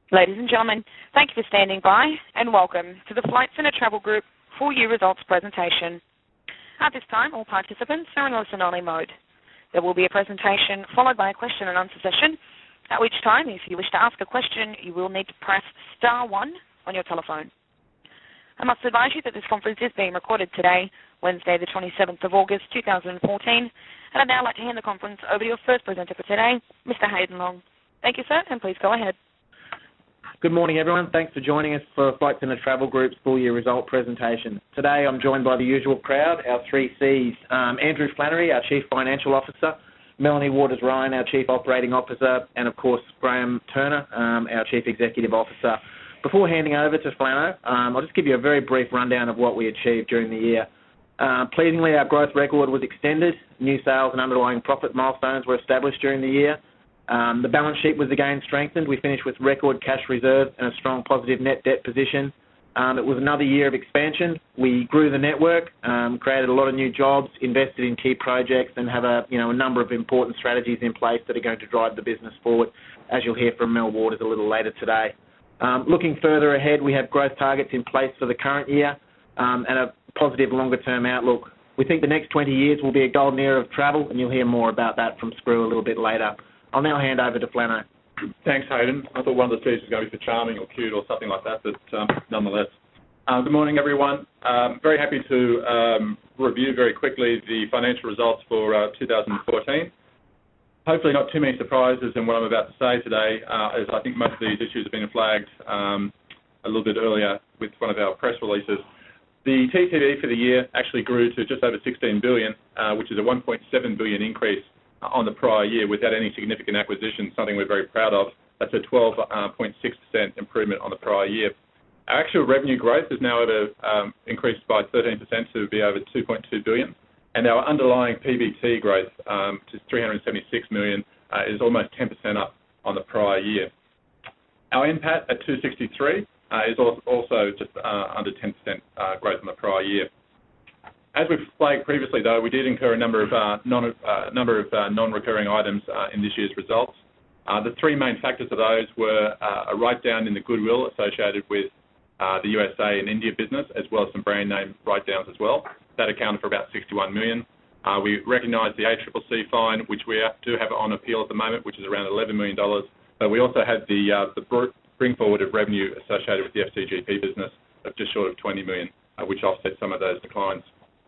Ladies and gentlemen, thank you for standing by and welcome to the Flight Centre Travel Group full year results presentation. At this time, all participants are in listen-only mode. There will be a presentation followed by a question and answer session, at which time, if you wish to ask a question, you will need to press star 1 on your telephone. I must advise you that this conference is being recorded today, Wednesday the 27th of August 2014, and I'd now like to hand the conference over to your first presenter for today, Mr. Hayden Long. Thank you, sir, and please go ahead. Good morning, everyone. Thanks for joining us for Flight Centre Travel Group's full-year result presentation. Today, I'm joined by the usual crowd, our three Cs, Andrew Flannery, our Chief Financial Officer, Melanie Waters-Ryan, our Chief Operating Officer, and, of course, Graham Turner, our Chief Executive Officer. Before handing over to Flano, I'll just give you a very brief rundown of what we achieved during the year. Pleasingly, our growth record was extended. New sales and underlying profit milestones were established during the year. The balance sheet was again strengthened. We finished with record cash reserves and a strong positive net debt position. It was another year of expansion. We grew the network, created a lot of new jobs, invested in key projects, and have a number of important strategies in place that are going to drive the business forward, as you'll hear from Mel Waters a little later today. Looking further ahead, we have growth targets in place for the current year and a positive longer-term outlook. We think the next 20 years will be a golden era of travel, and you'll hear more about that from Screw a little bit later. I'll now hand over to Flano. Thanks, Hayden. I thought one of the C's was going to be for charming or cute or something like that, but nonetheless. Good morning, everyone. Very happy to review very quickly the financial results for 2014. Hopefully not too many surprises in what I'm about to say today, as I think most of these issues have been flagged a little bit earlier with one of our press releases. The TTV for the year actually grew to just over 16 billion, which is a 1.7 billion increase on the prior year without any significant acquisition, something we're very proud of. That's a 12.6% improvement on the prior year. Our actual revenue growth is now increased by 13% to be over 2.2 billion, and our underlying PBT growth to 376 million is almost 10% up on the prior year. Our NPAT at 263 is also just under 10% growth on the prior year. As we've flagged previously, though, we did incur a number of non-recurring items in this year's results. The three main factors of those were a write-down in the goodwill associated with the USA and India business, as well as some brand name write-downs as well. That accounted for about 61 million. We recognised the ACCC fine, which we do have on appeal at the moment, which is around $11 million. But we also had the bring forward of revenue associated with the FCGP business of just short of 20 million, which offset some of those declines.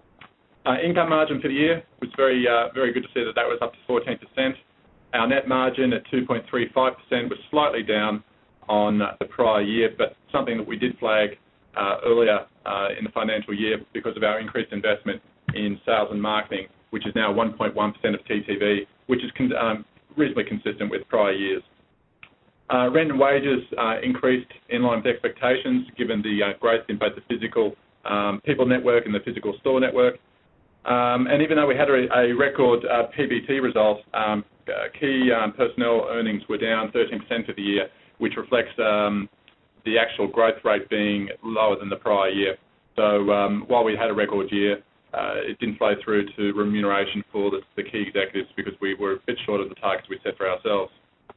Income margin for the year was very good to see that was up to 14%. Our net margin at 2.35% was slightly down on the prior year, but something that we did flag earlier in the financial year because of our increased investment in sales and marketing, which is now 1.1% of TTV, which is reasonably consistent with prior years. Rent and wages increased in line with expectations given the growth in both the physical people network and the physical store network. And even though we had a record PBT result, key personnel earnings were down 13% for the year, which reflects the actual growth rate being lower than the prior year. So while we had a record year, it didn't flow through to remuneration for the key executives because we were a bit short of the targets we set for ourselves.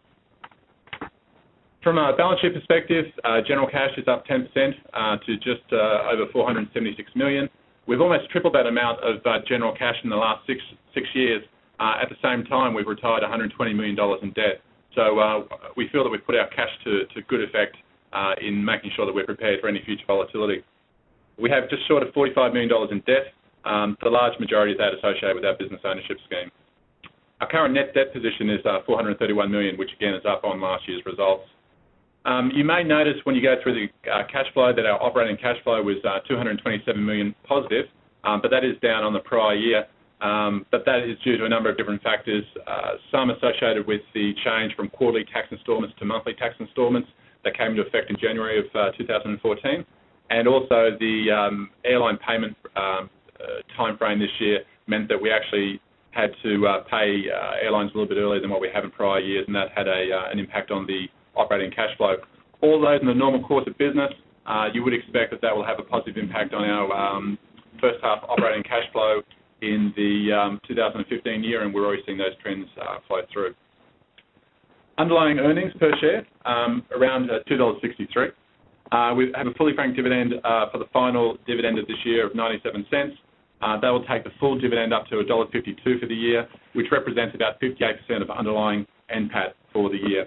From a balance sheet perspective, general cash is up 10% to just over 476 million. We've almost tripled that amount of general cash in the last six years. At the same time, we've retired $120 million in debt. So we feel that we've put our cash to good effect in making sure that we're prepared for any future volatility. We have just short of $45 million in debt, the large majority of that associated with our business ownership scheme. Our current net debt position is 431 million, which again is up on last year's results. You may notice when you go through the cash flow that our operating cash flow was 227 million positive, but that is down on the prior year. But that is due to a number of different factors, some associated with the change from quarterly tax instalments to monthly tax instalments that came into effect in January of 2014, and also the airline payment time frame this year meant that we actually had to pay airlines a little bit earlier than what we have in prior years, and that had an impact on the operating cash flow. All those in the normal course of business, you would expect that will have a positive impact on our first half operating cash flow in the 2015 year, and we're already seeing those trends flow through. Underlying earnings per share, around $2.63. We have a fully franked dividend for the final dividend of this year of 97 cents. That will take the full dividend up to $1.52 for the year, which represents about 58% of underlying NPAT for the year.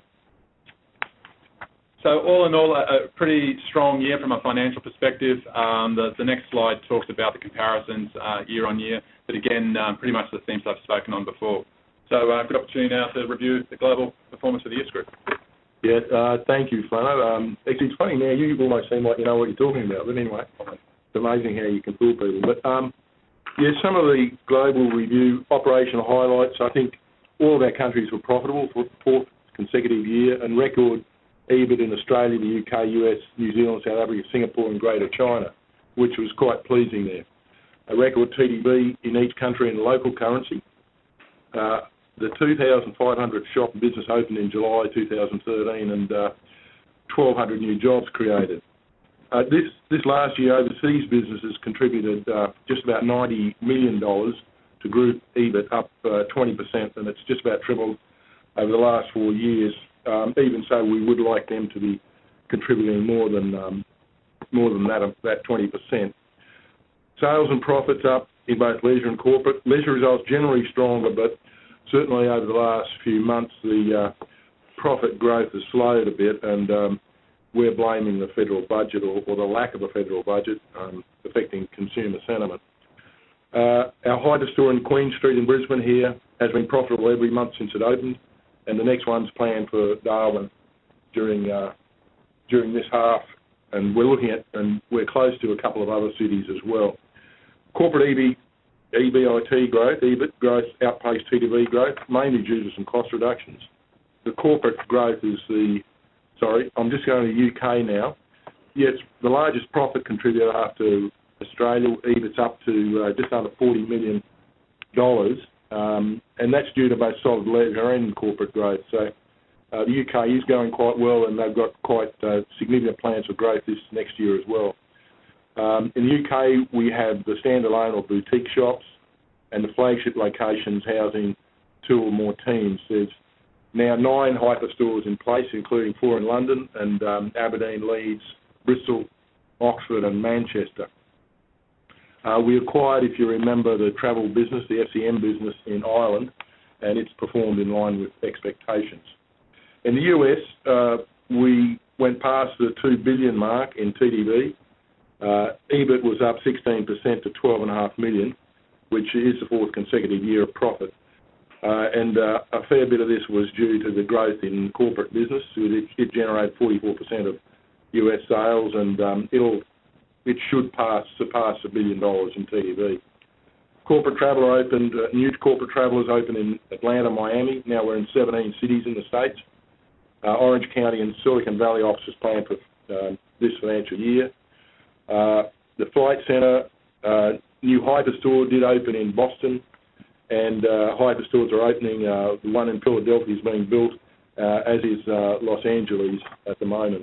So all in all, a pretty strong year from a financial perspective. The next slide talks about the comparisons year on year, but again, pretty much the themes I've spoken on before. So good opportunity now to review the global performance of the Yes Group. Yeah, thank you, Flano. Actually, it's funny now, you almost seem like you know what you're talking about, but anyway, it's amazing how you can fool people. But yeah, some of the global review operational highlights, I think all of our countries were profitable for the fourth consecutive year, and record EBIT in Australia, the UK, US, New Zealand, South Africa, Singapore and Greater China, which was quite pleasing there. A record TTV in each country in local currency. The 2,500 shop business opened in July 2013 and 1,200 new jobs created. This last year, overseas businesses contributed just about $90 million to group EBIT, up 20%, and it's just about tripled over the last 4 years. Even so, we would like them to be contributing more than that 20%. Sales and profits up in both leisure and corporate. Leisure results generally stronger, but certainly over the last few months, the profit growth has slowed a bit, and we're blaming the federal budget or the lack of a federal budget affecting consumer sentiment. Our Hyper store in Queen Street in Brisbane here has been profitable every month since it opened, and the next one's planned for Darwin during this half, and we're close to a couple of other cities as well. Corporate EBIT growth, EBIT growth outpaced TTV growth, mainly due to some cost reductions. The corporate growth is I'm just going to the UK now. Yes, the largest profit contributor after Australia. EBIT's up to just under $40 million, and that's due to both solid leisure and corporate growth. So the UK is going quite well, and they've got quite significant plans for growth this next year as well. In the UK, we have the standalone or boutique shops and the flagship locations housing 2 or more teams. There's now 9 hyper stores in place, including 4 in London and Aberdeen, Leeds, Bristol, Oxford and Manchester. We acquired, if you remember, the travel business, the FCM business in Ireland, and it's performed in line with expectations. In the US, we went past the $2 billion mark in TTV. EBIT was up 16% to $12.5 million, which is the 4th consecutive year of profit. And a fair bit of this was due to the growth in corporate business. It generated 44% of US sales, and it should surpass $1 billion in TTV. Corporate traveller opened, new corporate travellers opened in Atlanta, Miami. Now we're in 17 cities in the States. Orange County and Silicon Valley offices planned for this financial year. The Flight Centre new hyper store did open in Boston, and hyper stores are opening. The one in Philadelphia is being built, as is Los Angeles at the moment.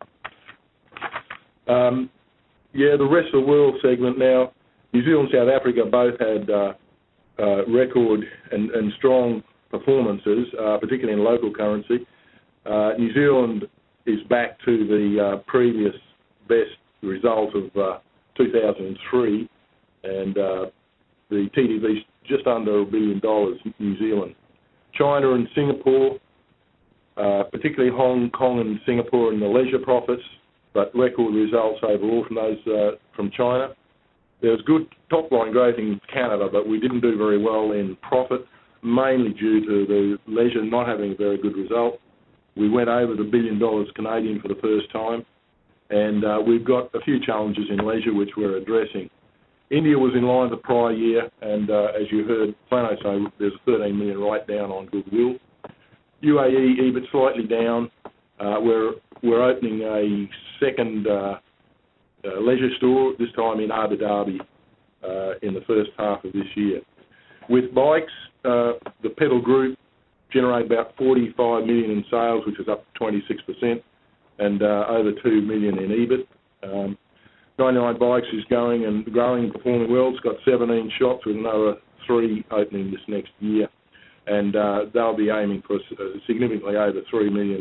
The rest of the world segment now. New Zealand and South Africa both had record and strong performances, particularly in local currency. New Zealand is back to the previous best result of 2003, and the TTV's just under $1 billion in New Zealand. China and Singapore, particularly Hong Kong and Singapore in the leisure profits, but record results overall from China. There was good top-line growth in Canada, but we didn't do very well in profit, mainly due to the leisure not having a very good result. We went over the $1 billion Canadian for the first time, and we've got a few challenges in leisure which we're addressing. India was in line with the prior year, and as you heard Flano say, there's a $13 million write-down on goodwill. UAE EBIT slightly down. We're opening a second leisure store, this time in Abu Dhabi, in the first half of this year. With bikes, the Pedal Group generated about $45 million in sales, which is up 26%, and over $2 million in EBIT. 99 Bikes is going and growing and performing well. It's got 17 shops with another 3 opening this next year. and they'll be aiming for significantly over $3 million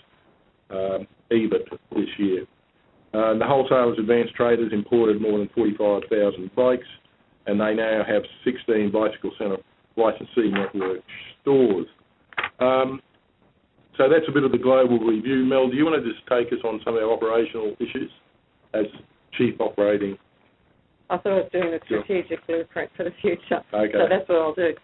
EBIT this year. The wholesalers, advanced traders, imported more than 45,000 bikes, and they now have 16 Bicycle Centre licensee network stores. So that's a bit of the global review. Mel, do you want to just take us on some of our operational issues as Chief Operating? I thought I was doing the strategic blueprint for the future, okay. So that's what I'll do.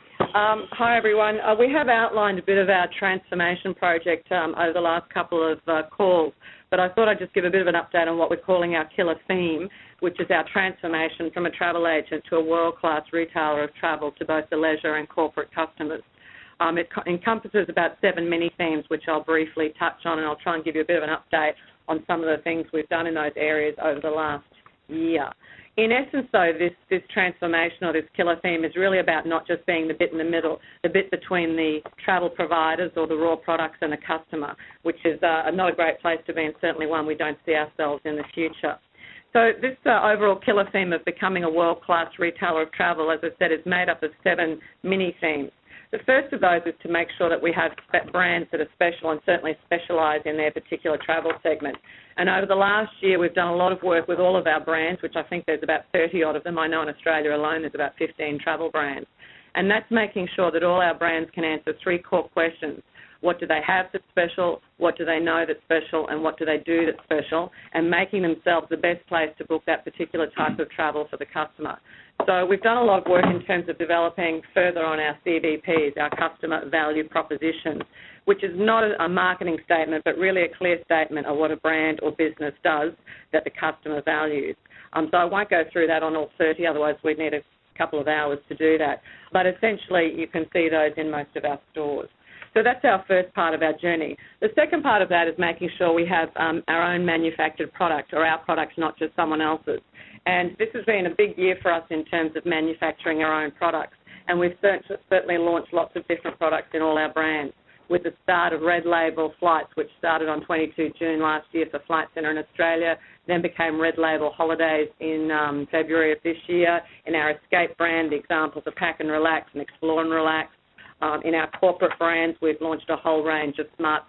Hi, everyone. We have outlined a bit of our transformation project over the last couple of calls, but I thought I'd just give a bit of an update on what we're calling our killer theme, which is our transformation from a travel agent to a world-class retailer of travel to both the leisure and corporate customers. It encompasses about 7 mini-themes, which I'll briefly touch on, and I'll try and give you a bit of an update on some of the things we've done in those areas over the last year. In essence, though, this transformation or this killer theme is really about not just being the bit in the middle, the bit between the travel providers or the raw products and the customer, which is not a great place to be and certainly one we don't see ourselves in the future. So this overall killer theme of becoming a world-class retailer of travel, as I said, is made up of 7 mini-themes. The first of those is to make sure that we have brands that are special and certainly specialise in their particular travel segment. And over the last year, we've done a lot of work with all of our brands, which I think there's about 30 odd of them. I know in Australia alone there's about 15 travel brands. And that's making sure that all our brands can answer 3 core questions. What do they have that's special? What do they know that's special? And what do they do that's special? And making themselves the best place to book that particular type of travel for the customer. So we've done a lot of work in terms of developing further on our CVPs, our customer value propositions, which is not a marketing statement, but really a clear statement of what a brand or business does that the customer values. So I won't go through that on all 30, otherwise we'd need a couple of hours to do that. But essentially you can see those in most of our stores. So that's our first part of our journey. The second part of that is making sure we have our own manufactured product, or our products, not just someone else's. And this has been a big year for us in terms of manufacturing our own products. And we've certainly launched lots of different products in all our brands, with the start of Red Label Flights, which started on 22 June last year for Flight Centre in Australia, then became Red Label Holidays in February of this year. In our Escape brand, the examples are Pack and Relax and Explore and Relax. In our corporate brands, we've launched a whole range of smart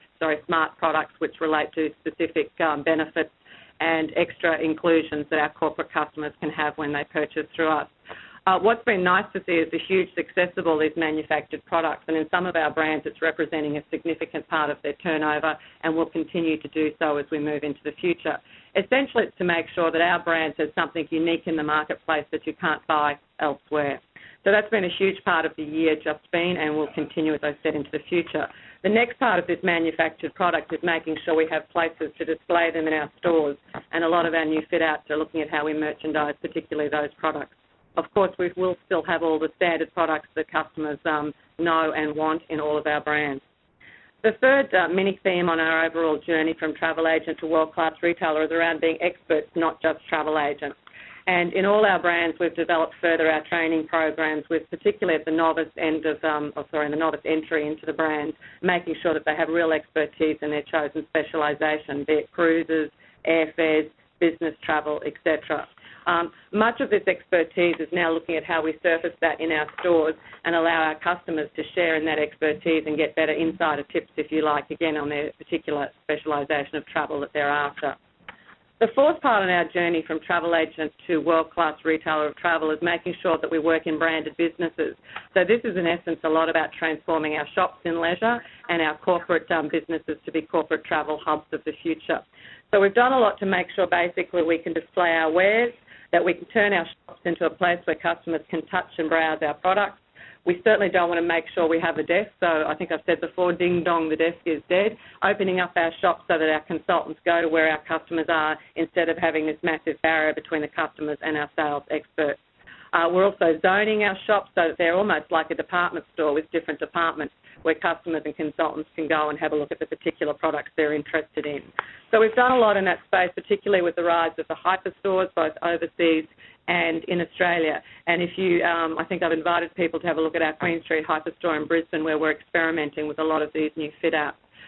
products which relate to specific benefits and extra inclusions that our corporate customers can have when they purchase through us. What's been nice to see is the huge success of all these manufactured products, and in some of our brands it's representing a significant part of their turnover and will continue to do so as we move into the future. Essentially, it's to make sure that our brands have something unique in the marketplace that you can't buy elsewhere. So that's been a huge part of the year just been and will continue, as I said, into the future. The next part of this manufactured product is making sure we have places to display them in our stores, and a lot of our new fit-outs are looking at how we merchandise, particularly those products. Of course, we will still have all the standard products that customers know and want in all of our brands. The third mini-theme on our overall journey from travel agent to world-class retailer is around being experts, not just travel agents. And in all our brands, we've developed further our training programs, with particularly at the novice end of, the novice entry into the brand, making sure that they have real expertise in their chosen specialisation, be it cruises, airfares, business travel, etc. Much of this expertise is now looking at how we surface that in our stores and allow our customers to share in that expertise and get better insider tips, if you like, again, on their particular specialisation of travel that they're after. The fourth part in our journey from travel agent to world-class retailer of travel is making sure that we work in branded businesses. So this is, in essence, a lot about transforming our shops in leisure and our corporate businesses to be corporate travel hubs of the future. So we've done a lot to make sure basically we can display our wares, that we can turn our shops into a place where customers can touch and browse our products. We certainly don't want to make sure we have a desk, so I think I've said before, ding dong, the desk is dead. Opening up our shops so that our consultants go to where our customers are instead of having this massive barrier between the customers and our sales experts. We're also zoning our shops so that they're almost like a department store with different departments where customers and consultants can go and have a look at the particular products they're interested in. So we've done a lot in that space, particularly with the rise of the hyperstores, both overseas and in Australia. And if you, I think I've invited people to have a look at our Queen Street hyperstore in Brisbane, where we're experimenting with a lot of these new fit-outs.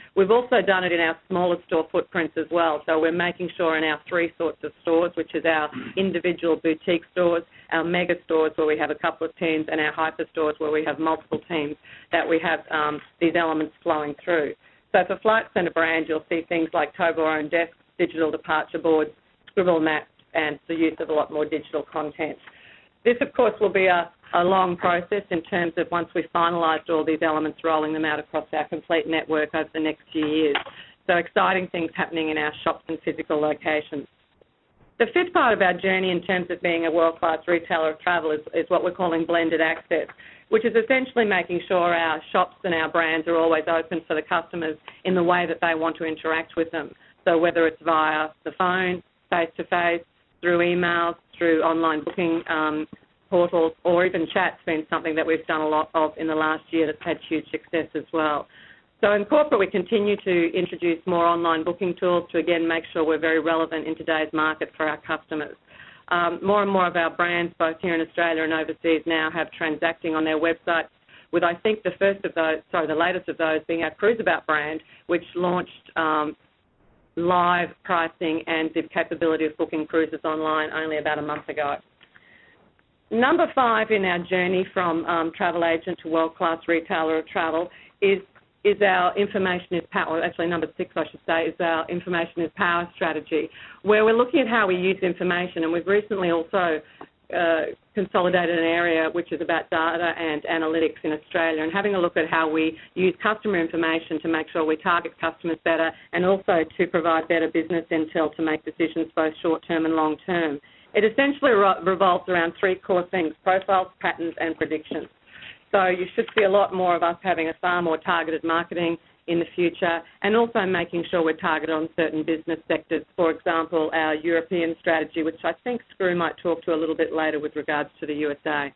We've also done it in our smaller store footprints as well. So we're making sure in our three sorts of stores, which is our individual boutique stores, our mega stores where we have a couple of teams, and our hyper stores where we have multiple teams, that we have these elements flowing through. So for Flight Centre brand, you'll see things like Toblerone desks, digital departure boards, scribble maps, and the use of a lot more digital content. This, of course, will be a long process in terms of once we've finalised all these elements, rolling them out across our complete network over the next few years. So exciting things happening in our shops and physical locations. The fifth part of our journey in terms of being a world-class retailer of travel is what we're calling blended access, which is essentially making sure our shops and our brands are always open for the customers in the way that they want to interact with them. So whether it's via the phone, face-to-face, through emails, through online booking portals, or even chat's been something that we've done a lot of in the last year that's had huge success as well. So in corporate, we continue to introduce more online booking tools to, again, make sure we're very relevant in today's market for our customers. More and more of our brands, both here in Australia and overseas, now have transacting on their websites, with I think the latest of those being our Cruiseabout brand, which launched live pricing and the capability of booking cruises online only about a month ago. Number 5 in our journey from travel agent to world-class retailer of travel is our information is power. Actually, number 6, I should say, is our information is power strategy, where we're looking at how we use information, and we've recently also consolidated an area which is about data and analytics in Australia, and having a look at how we use customer information to make sure we target customers better, and also to provide better business intel to make decisions both short-term and long-term. It essentially revolves around 3 core things: profiles, patterns, and predictions. So you should see a lot more of us having a far more targeted marketing in the future, and also making sure we're targeted on certain business sectors. For example, our European strategy, which I think Screw might talk to a little bit later with regards to the USA.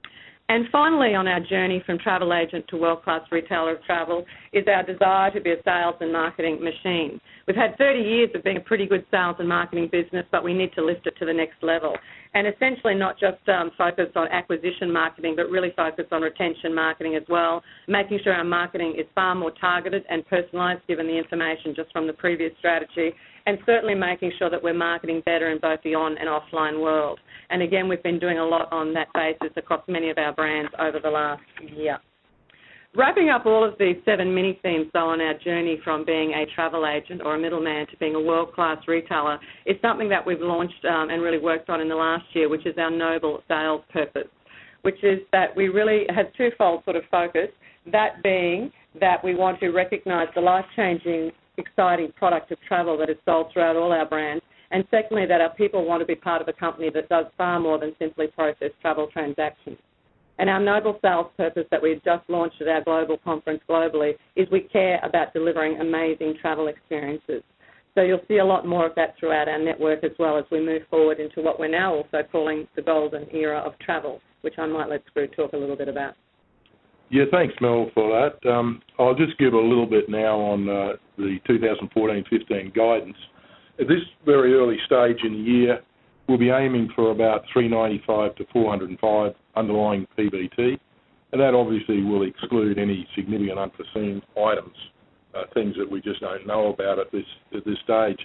And finally, on our journey from travel agent to world-class retailer of travel is our desire to be a sales and marketing machine. We've had 30 years of being a pretty good sales and marketing business, but we need to lift it to the next level. And essentially not just focus on acquisition marketing, but really focus on retention marketing as well, making sure our marketing is far more targeted and personalised given the information just from the previous strategy, and certainly making sure that we're marketing better in both the on and offline world. And again, we've been doing a lot on that basis across many of our brands over the last year. Wrapping up all of these 7 mini-themes, though, on our journey from being a travel agent or a middleman to being a world-class retailer is something that we've launched and really worked on in the last year, which is our noble sales purpose, which is that we really have twofold sort of focus, that being that we want to recognise the life-changing, exciting product of travel that is sold throughout all our brands, and secondly, that our people want to be part of a company that does far more than simply process travel transactions. And our noble sales purpose that we've just launched at our global conference globally is we care about delivering amazing travel experiences. So you'll see a lot more of that throughout our network as well as we move forward into what we're now also calling the golden era of travel, which I might let Screw talk a little bit about. Yeah, thanks, Mel, for that. I'll just give a little bit now on the 2014-15 guidance. At this very early stage in the year, we'll be aiming for about 395 to 405 underlying PBT, and that obviously will exclude any significant unforeseen items, things that we just don't know about at this stage.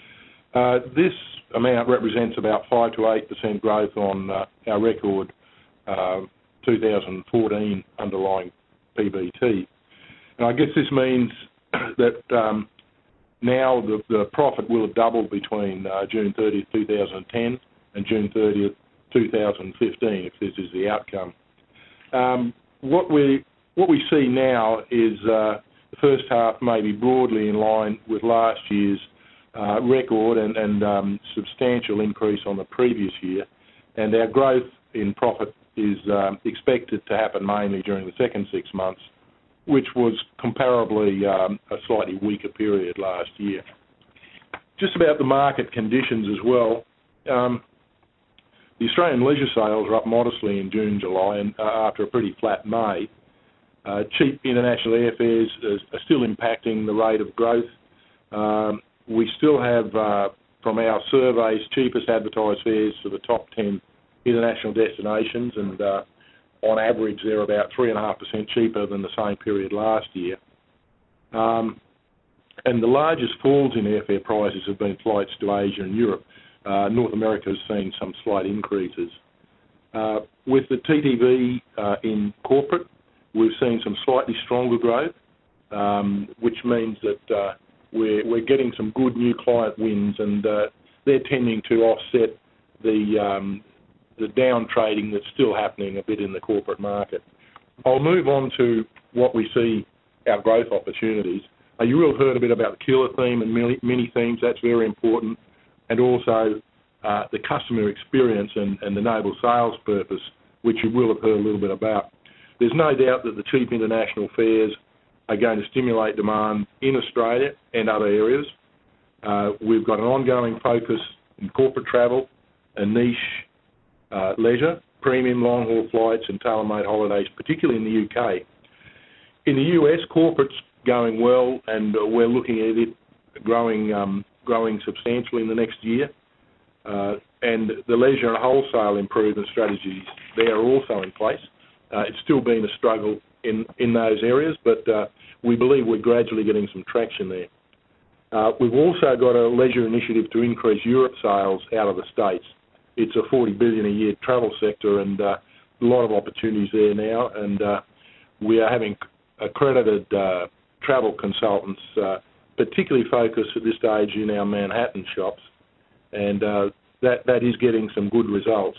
This amount represents about 5 to 8% growth on our record 2014 underlying PBT. And I guess this means that now the profit will have doubled between June 30th, 2010 and June 30th, 2015, if this is the outcome. What we see now is the first half may be broadly in line with last year's record and substantial increase on the previous year, and our growth in profit is expected to happen mainly during the second 6 months, which was comparably a slightly weaker period last year. Just about the market conditions as well, the Australian leisure sales are up modestly in June, July, and after a pretty flat May. Cheap international airfares are still impacting the rate of growth. We still have, from our surveys, cheapest advertised fares for the top 10 international destinations, and on average, they're about 3.5% cheaper than the same period last year. And the largest falls in airfare prices have been flights to Asia and Europe. North America has seen some slight increases. With the TTV in corporate, we've seen some slightly stronger growth, which means that we're getting some good new client wins, and they're tending to offset the down trading that's still happening a bit in the corporate market. I'll move on to what we see our growth opportunities. You will have heard a bit about the killer theme and mini themes. That's very important, and also the customer experience and the noble sales purpose, which you will have heard a little bit about. There's no doubt that the cheap international fares are going to stimulate demand in Australia and other areas. We've got an ongoing focus in corporate travel and niche leisure, premium long-haul flights and tailor-made holidays, particularly in the UK. In the US, corporate's going well, and we're looking at it growing substantially in the next year. And the leisure and wholesale improvement strategies there are also in place. It's still been a struggle in those areas, but we believe we're gradually getting some traction there. We've also got a leisure initiative to increase Europe sales out of the States. It's a $40 billion a year travel sector, and a lot of opportunities there now, and we are having accredited travel consultants, particularly focused at this stage in our Manhattan shops, and that is getting some good results.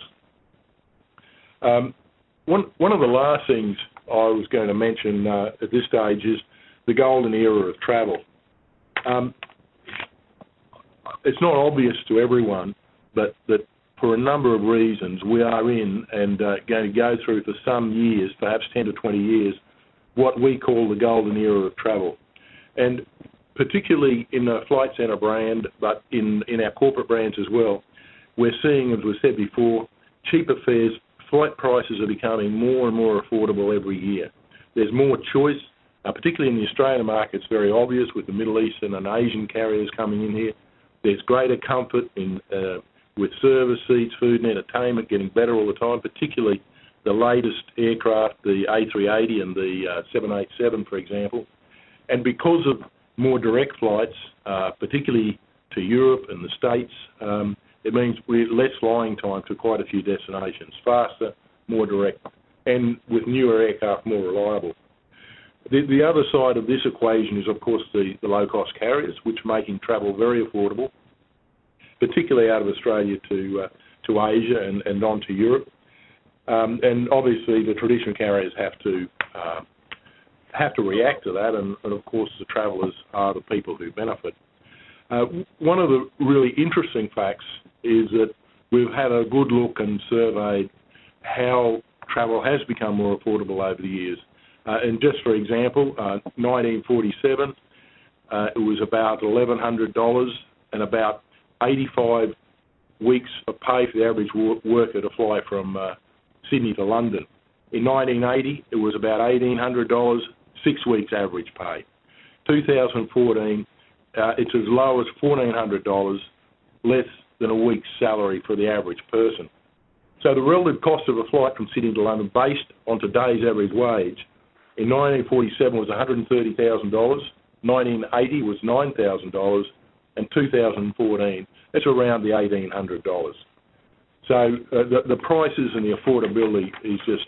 One of the last things I was going to mention at this stage is the golden era of travel. It's not obvious to everyone, but that for a number of reasons we are in and going to go through for some years, perhaps 10 to 20 years, what we call the golden era of travel. And particularly in the Flight Centre brand, but in our corporate brands as well, we're seeing, as we said before, cheaper fares. Flight prices are becoming more and more affordable every year. There's more choice, particularly in the Australian market. It's very obvious with the Middle Eastern and Asian carriers coming in here. There's greater comfort with service seats, food and entertainment getting better all the time, particularly the latest aircraft, the A380 and the 787, for example. And because of more direct flights, particularly to Europe and the States, it means we're less flying time to quite a few destinations, faster, more direct, and with newer aircraft, more reliable. The other side of this equation is, of course, the low-cost carriers, which are making travel very affordable, particularly out of Australia to Asia and on to Europe. And obviously, the traditional carriers have to react to that, and of course, the travellers are the people who benefit. One of the really interesting facts is that we've had a good look and surveyed how travel has become more affordable over the years. And just for example, 1947, it was about $1,100 and about 85 weeks of pay for the average worker to fly from Sydney to London. In 1980, it was about $1,800, 6 weeks average pay. 2014, it's as low as $1,400, less than a week's salary for the average person. So the relative cost of a flight from Sydney to London, based on today's average wage, in 1947 was $130,000, 1980 was $9,000, and 2014, it's around the $1,800. So the prices and the affordability is just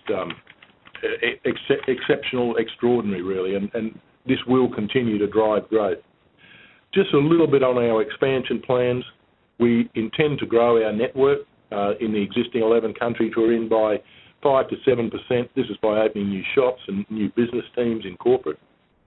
exceptional, extraordinary, really, and this will continue to drive growth. Just a little bit on our expansion plans. We intend to grow our network in the existing 11 countries we're in by 5 to 7%. This is by opening new shops and new business teams in corporate.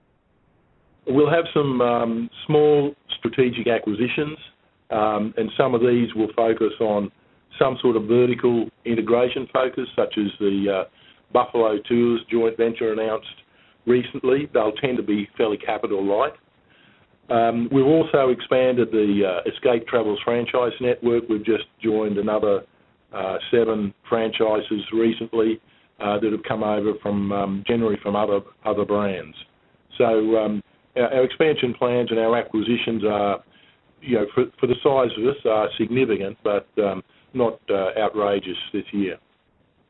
We'll have some small strategic acquisitions, and some of these will focus on some sort of vertical integration focus, such as the Buffalo Tours joint venture announced recently. They'll tend to be fairly capital light. We've also expanded the Escape Travels franchise network. We've just joined another 7 franchises recently that have come over from generally from other brands. So our expansion plans and our acquisitions are, for the size of us, are significant, but not outrageous this year.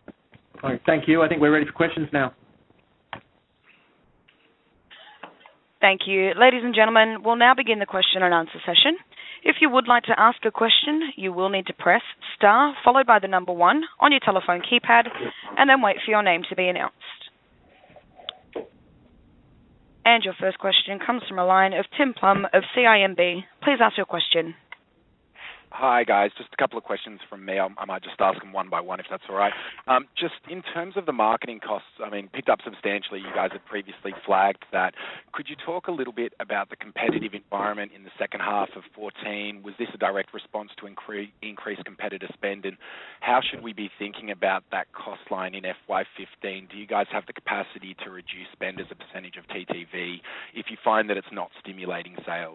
All right, thank you. I think we're ready for questions now. Thank you. Ladies and gentlemen, we'll now begin the question and answer session. If you would like to ask a question, you will need to press star followed by the number 1 on your telephone keypad and then wait for your name to be announced. And your first question comes from a line of Tim Plum of CIMB. Please ask your question. Hi, guys. Just a couple of questions from me. I might just ask them one by one, if that's all right. Just in terms of the marketing costs, picked up substantially. You guys had previously flagged that. Could you talk a little bit about the competitive environment in the second half of 2014? Was this a direct response to increased competitor spend? And how should we be thinking about that cost line in FY15? Do you guys have the capacity to reduce spend as a percentage of TTV if you find that it's not stimulating sales?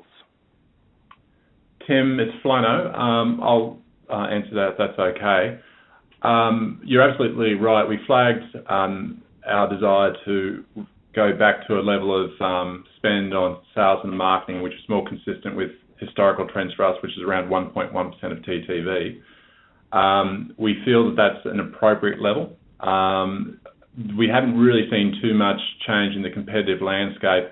Tim, it's Flano. I'll answer that if that's okay. You're absolutely right. We flagged our desire to go back to a level of spend on sales and marketing, which is more consistent with historical trends for us, which is around 1.1% of TTV. We feel that that's an appropriate level. We haven't really seen too much change in the competitive landscape.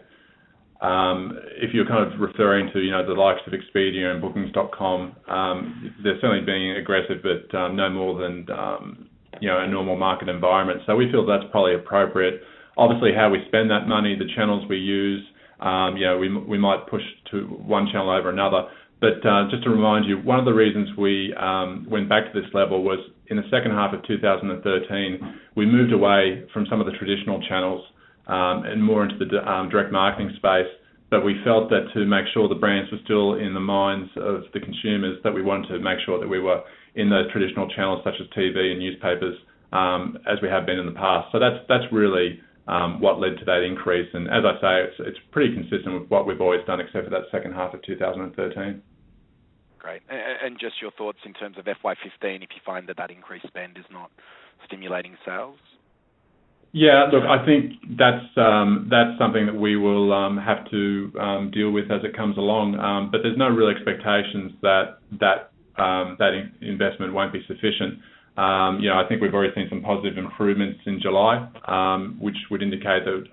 If you're kind of referring to, the likes of Expedia and Bookings.com, they're certainly being aggressive, but no more than, a normal market environment. So we feel that's probably appropriate. Obviously, how we spend that money, the channels we use, we might push to one channel over another. But just to remind you, one of the reasons we went back to this level was in the second half of 2013, we moved away from some of the traditional channels and more into the direct marketing space, but we felt that to make sure the brands were still in the minds of the consumers, that we wanted to make sure that we were in those traditional channels such as TV and newspapers as we have been in the past. So that's really what led to that increase. And as I say, it's pretty consistent with what we've always done except for that second half of 2013. Great. And just your thoughts in terms of FY15 if you find that increased spend is not stimulating sales? Yeah, look, I think that's something that we will have to deal with as it comes along. But there's no real expectations that investment won't be sufficient. I think we've already seen some positive improvements in July, which would indicate that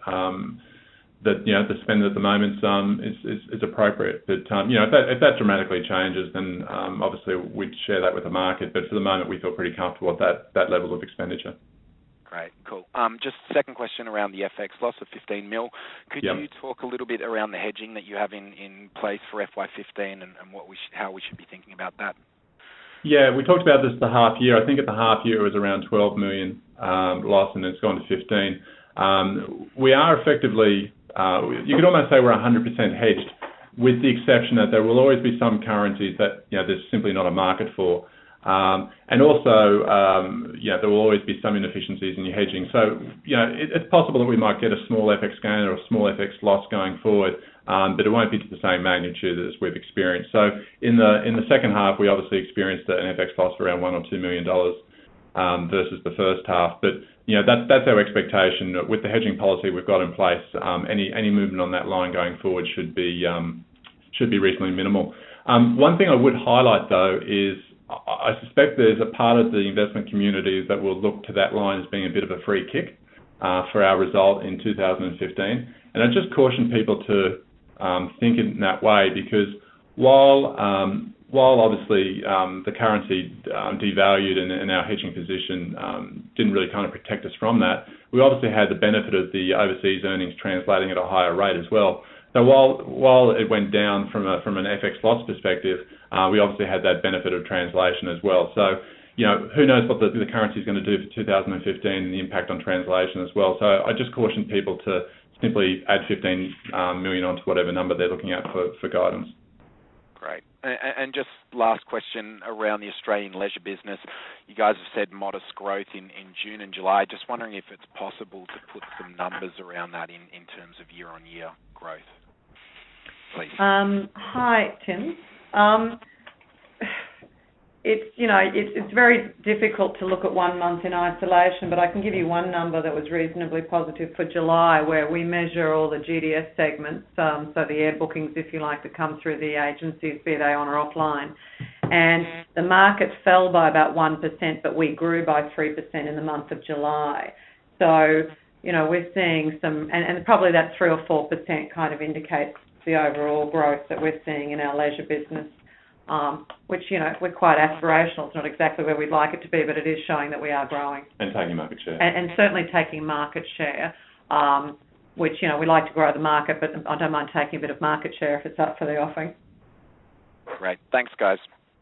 the spend at the moment is appropriate. But if that dramatically changes, then obviously we'd share that with the market. But for the moment, we feel pretty comfortable with that level of expenditure. Great, cool. Just second question around the FX loss of 15 mil. Could you talk a little bit around the hedging that you have in place for FY15 and how we should be thinking about that? Yeah, we talked about this the half year. I think at the half year it was around 12 million loss, and it's gone to 15. We are effectively, you could almost say we're 100% hedged, with the exception that there will always be some currencies that there's simply not a market for. And also, there will always be some inefficiencies in your hedging. So, it's possible that we might get a small FX gain or a small FX loss going forward, but it won't be to the same magnitude as we've experienced. So, in the second half, we obviously experienced an FX loss of around $1 or $2 million versus the first half. But that's our expectation. With the hedging policy we've got in place, any movement on that line going forward should be reasonably minimal. One thing I would highlight though is I suspect there's a part of the investment community that will look to that line as being a bit of a free kick for our result in 2015. And I just caution people to think in that way, because while obviously the currency devalued and our hedging position didn't really kind of protect us from that, we obviously had the benefit of the overseas earnings translating at a higher rate as well. So while it went down from an FX loss perspective, we obviously had that benefit of translation as well. So, who knows what the currency is going to do for 2015 and the impact on translation as well. So I just caution people to simply add 15 million onto whatever number they're looking at for guidance. Great. And just last question around the Australian leisure business. You guys have said modest growth in June and July. Just wondering if it's possible to put some numbers around that in terms of year-on-year growth, please. Hi, Tim. It's very difficult to look at 1 month in isolation, but I can give you one number that was reasonably positive for July, where we measure all the GDS segments, so the air bookings, if you like, that come through the agencies, be they on or offline. And the market fell by about 1%, but we grew by 3% in the month of July. So we're seeing some, and probably that 3 or 4% kind of indicates the overall growth that we're seeing in our leisure business, which, we're quite aspirational. It's not exactly where we'd like it to be, but it is showing that we are growing. And taking market share. And certainly taking market share, which, we like to grow the market, but I don't mind taking a bit of market share if it's up for the offering. Great. Thanks, guys.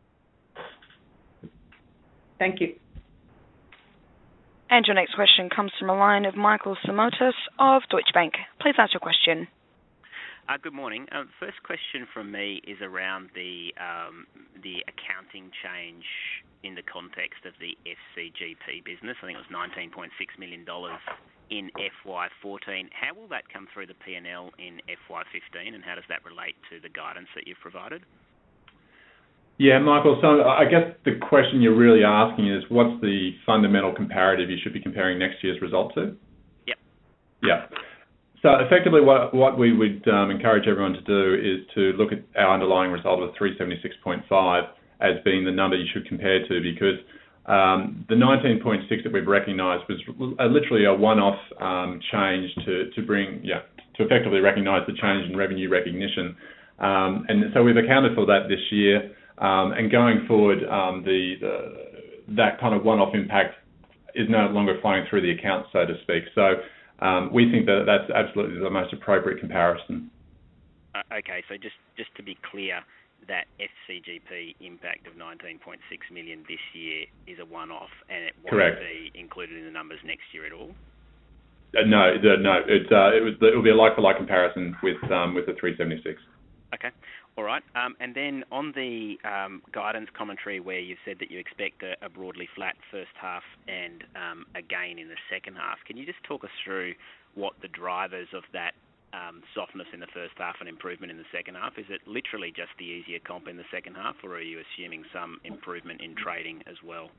Thank you. And your next question comes from a line of Michael Simotas of Deutsche Bank. Please ask your question. Good morning. First question from me is around the accounting change in the context of the FCGP business. I think it was $19.6 million in FY14. How will that come through the P&L in FY15, and how does that relate to the guidance that you've provided? Yeah, Michael, so I guess the question you're really asking is what's the fundamental comparative you should be comparing next year's result to? Yep. Yeah. So effectively what we would encourage everyone to do is to look at our underlying result of 376.5 as being the number you should compare to, because the 19.6 that we've recognised was literally a one-off change to effectively recognise the change in revenue recognition. And so we've accounted for that this year. And going forward, that kind of one-off impact is no longer flowing through the account, so to speak. So we think that that's absolutely the most appropriate comparison. Okay, so just to be clear, that FCGP impact of 19.6 million this year is a one-off, and it won't be included in the numbers next year at all? No. It will be a like-for-like comparison with the 376. Okay. All right. And then on the guidance commentary where you've said that you expect a broadly flat first half and a gain in the second half, can you just talk us through what the drivers of that softness in the first half and improvement in the second half? Is it literally just the easier comp in the second half, or are you assuming some improvement in trading as well?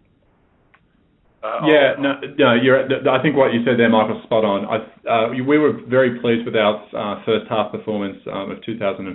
I think what you said there, Michael, spot on. We were very pleased with our first half performance of 2014.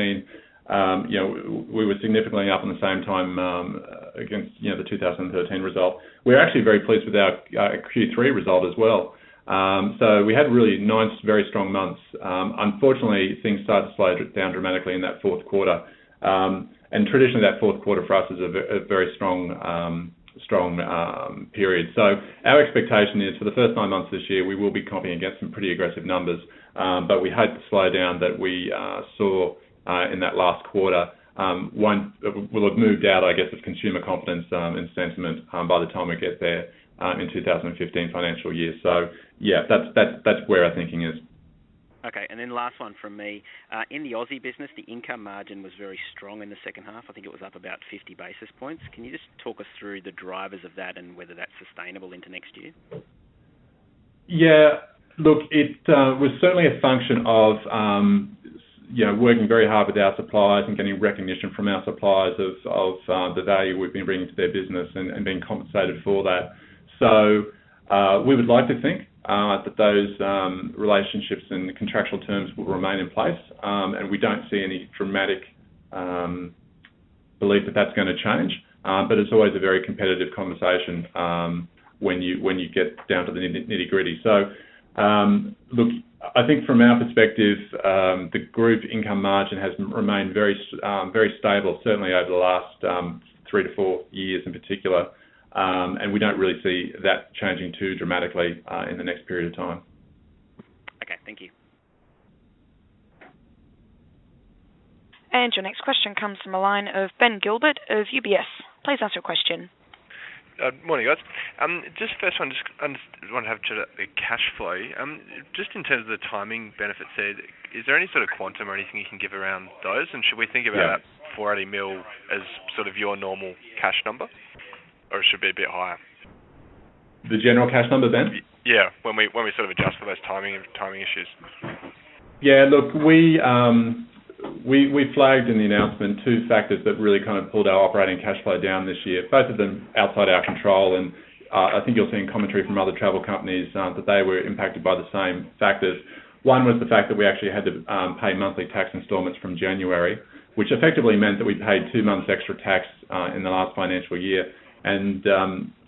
We were significantly up in the same time against the 2013 result. We're actually very pleased with our Q3 result as well. So we had really 9 very strong months. Unfortunately, things started to slow down dramatically in that fourth quarter. And traditionally, that fourth quarter for us is a very strong period. So our expectation is for the first 9 months this year, we will be comping against some pretty aggressive numbers. But we hope the slowdown that we saw in that last quarter will have moved out, I guess, of consumer confidence and sentiment by the time we get there in 2015 financial year. So, yeah, that's where our thinking is. Okay, and then last one from me. In the Aussie business, the income margin was very strong in the second half. I think it was up about 50 basis points. Can you just talk us through the drivers of that and whether that's sustainable into next year? Yeah, look, it was certainly a function of working very hard with our suppliers and getting recognition from our suppliers of the value we've been bringing to their business and being compensated for that. So we would like to think that those relationships and contractual terms will remain in place, and we don't see any dramatic belief that that's going to change. But it's always a very competitive conversation when you get down to the nitty-gritty. So, look, I think from our perspective, the group income margin has remained very stable, certainly over the last 3 to 4 years in particular. And we don't really see that changing too dramatically in the next period of time. Okay, thank you. And your next question comes from a line of Ben Gilbert of UBS. Please ask your question. Morning, guys. Just first one, I want to have a cash flow. Just in terms of the timing benefits there, is there any sort of quantum or anything you can give around those? And should we think about that 480 mil as sort of your normal cash number? Or it should be a bit higher? The general cash number, Ben? Yeah, when we sort of adjust for those timing issues. Yeah, look, we flagged in the announcement 2 factors that really kind of pulled our operating cash flow down this year, both of them outside our control, and I think you'll see in commentary from other travel companies that they were impacted by the same factors. One was the fact that we actually had to pay monthly tax instalments from January, which effectively meant that we paid 2 months extra tax in the last financial year. And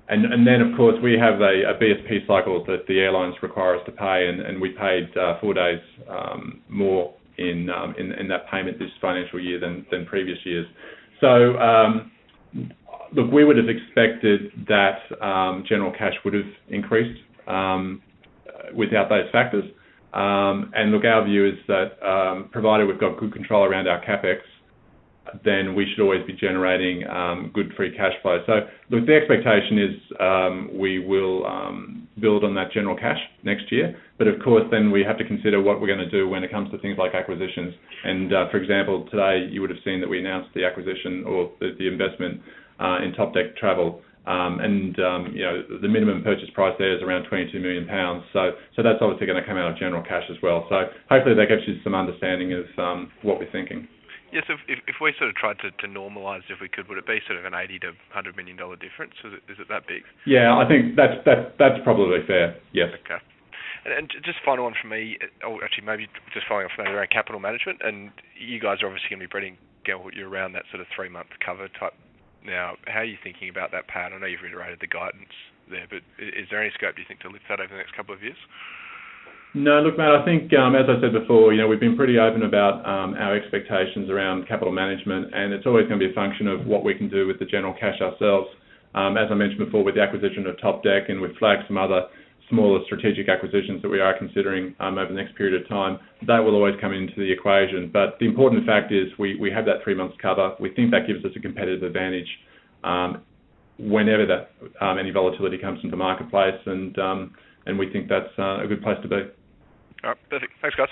And then, of course, we have a BSP cycle that the airlines require us to pay, and we paid 4 days more in that payment this financial year than previous years. So, look, we would have expected that general cash would have increased without those factors. And look, our view is that provided we've got good control around our CapEx, then we should always be generating good free cash flow. So, look, the expectation is we will build on that general cash next year. But, of course, then we have to consider what we're going to do when it comes to things like acquisitions. And, for example, today you would have seen that we announced the acquisition or the investment in Topdeck Travel. The minimum purchase price there is around £22 million. So that's obviously going to come out of general cash as well. So hopefully that gives you some understanding of what we're thinking. Yes, if we sort of tried to normalise, if we could, would it be sort of an $80 to $100 million difference? Is it that big? Yeah, I think that's probably fair. Yes. Okay. And just final one from me, or actually maybe just following up from that around capital management. And you guys are obviously going to be breeding you around that sort of 3-month cover type. Now, how are you thinking about that, Pat? I know you've reiterated the guidance there, but is there any scope, do you think, to lift that over the next couple of years? No, look, Matt, I think, as I said before, we've been pretty open about our expectations around capital management, and it's always going to be a function of what we can do with the general cash ourselves. As I mentioned before, with the acquisition of Topdeck, and we've flagged some other smaller strategic acquisitions that we are considering over the next period of time, that will always come into the equation. But the important fact is we have that 3 months cover. We think that gives us a competitive advantage whenever any volatility comes into the marketplace, and we think that's a good place to be. All right, perfect. Thanks, guys.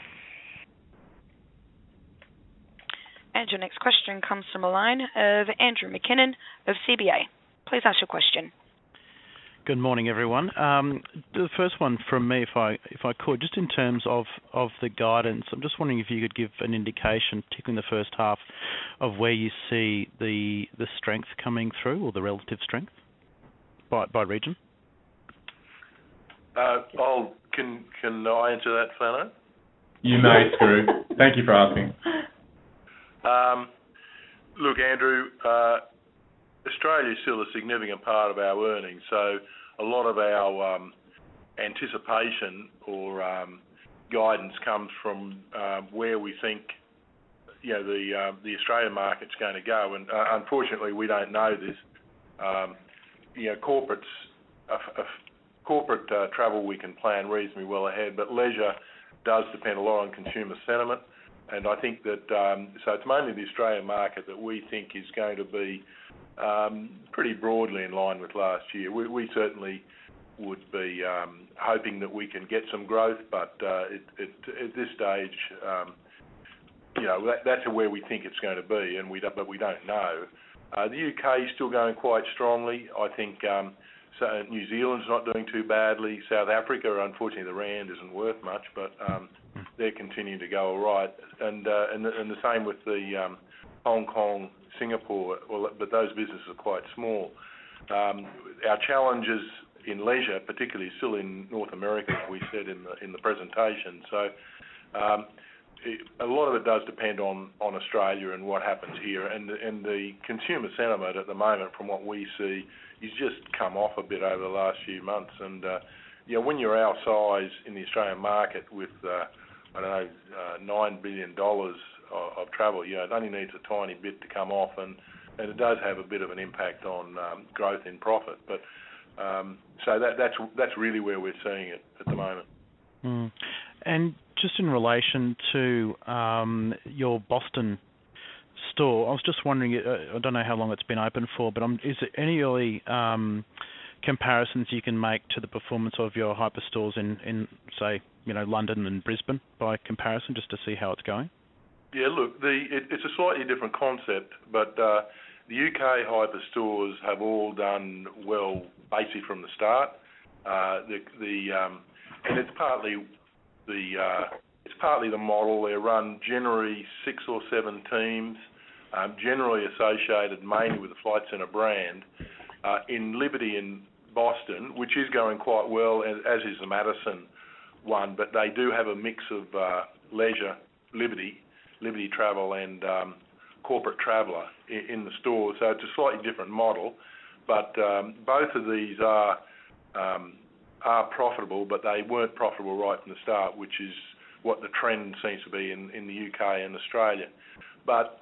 And your next question comes from a line of Andrew McKinnon of CBA. Please ask your question. Good morning, everyone. The first one from me, if I could, just in terms of the guidance, I'm just wondering if you could give an indication, particularly in the first half, of where you see the strength coming through, or the relative strength by region. Can I answer that, Flano? You may, Screw. Thank you for asking. Look, Andrew, Australia is still a significant part of our earnings, so a lot of our anticipation or guidance comes from where we think the Australian market's going to go, and unfortunately we don't know this. Corporate travel we can plan reasonably well ahead, but leisure does depend a lot on consumer sentiment, and I think that so it's mainly the Australian market that we think is going to be pretty broadly in line with last year. We certainly would be hoping that we can get some growth, but at this stage, that's where we think it's going to be, but we don't know. The UK is still going quite strongly. I think so New Zealand's not doing too badly. South Africa, unfortunately, the rand isn't worth much, but they're continuing to go all right. And the same with the Hong Kong, Singapore, but those businesses are quite small. Our challenges in leisure, particularly still in North America, as we said in the presentation. So a lot of it does depend on Australia and what happens here. And the consumer sentiment at the moment, from what we see, is just come off a bit over the last few months. And when you're our size in the Australian market with $9 billion of travel, it only needs a tiny bit to come off, and it does have a bit of an impact on growth in profit. But so that's really where we're seeing it at the moment. And just in relation to your Boston store, I was just wondering, I don't know how long it's been open for, but is there any early comparisons you can make to the performance of your hyper stores in say, London and Brisbane by comparison, just to see how it's going? Yeah, look, it's a slightly different concept, but the UK hyper stores have all done well, basically from the start. And it's partly the model. They run generally 6 or 7 teams, generally associated mainly with the Flight Centre brand. In Liberty in Boston, which is going quite well, as is the Madison one, but they do have a mix of leisure, Liberty Travel and Corporate Traveller in the store, so it's a slightly different model. but both of these are profitable, but they weren't profitable right from the start, which is what the trend seems to be in the UK and Australia. But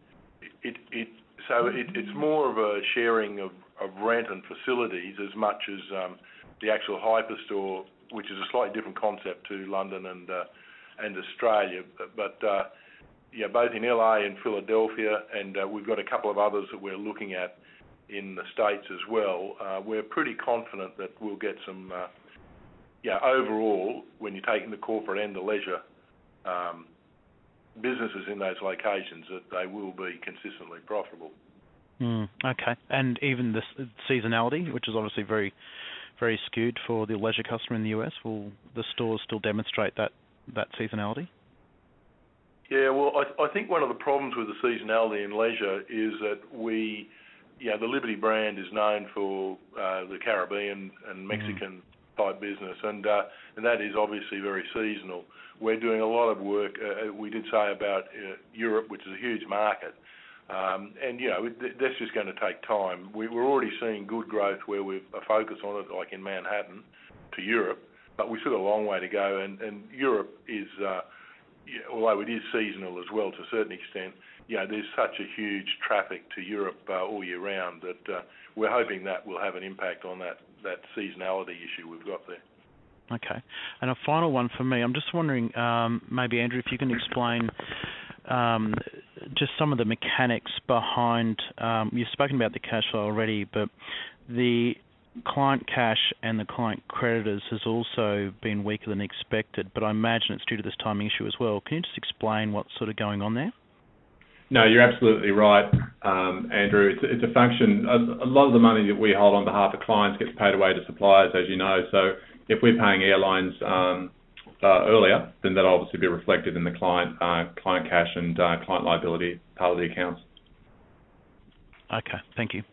it's more of a sharing of rent and facilities as much as the actual hyperstore, which is a slightly different concept to London and Australia. But both in LA and Philadelphia, and we've got a couple of others that we're looking at in the States as well. We're pretty confident that we'll get some, overall, when you're taking the corporate and the leisure businesses in those locations, that they will be consistently profitable. Okay. And even the seasonality, which is obviously very, very skewed for the leisure customer in the US, will the stores still demonstrate that seasonality? Yeah, well, I think one of the problems with the seasonality in leisure is that the Liberty brand is known for the Caribbean and Mexican type business, and that is obviously very seasonal. We're doing a lot of work, we did say about Europe, which is a huge market, and that's just going to take time. We're already seeing good growth where we've a focus on it, like in Manhattan to Europe, but we've still got a long way to go, and Europe is, although it is seasonal as well to a certain extent, there's such a huge traffic to Europe all year round that we're hoping that will have an impact on that seasonality issue we've got there. Okay. And a final one for me. I'm just wondering, maybe, Andrew, if you can explain just some of the mechanics behind, you've spoken about the cash flow already, but the client cash and the client creditors has also been weaker than expected, but I imagine it's due to this timing issue as well. Can you just explain what's sort of going on there? No, you're absolutely right, Andrew. It's a function. A lot of the money that we hold on behalf of clients gets paid away to suppliers, as you know. So if we're paying airlines earlier, then that'll obviously be reflected in the client cash and client liability part of the accounts. Okay, thank you.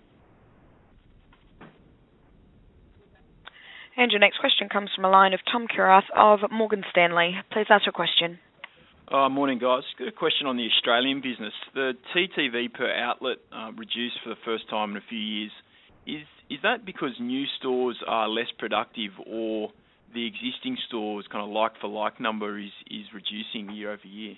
And your next question comes from a line of Tom Kirath of Morgan Stanley. Please ask your question. Morning, guys. Got a question on the Australian business. The TTV per outlet reduced for the first time in a few years. Is that because new stores are less productive, or the existing stores kind of like-for-like number is reducing year over year?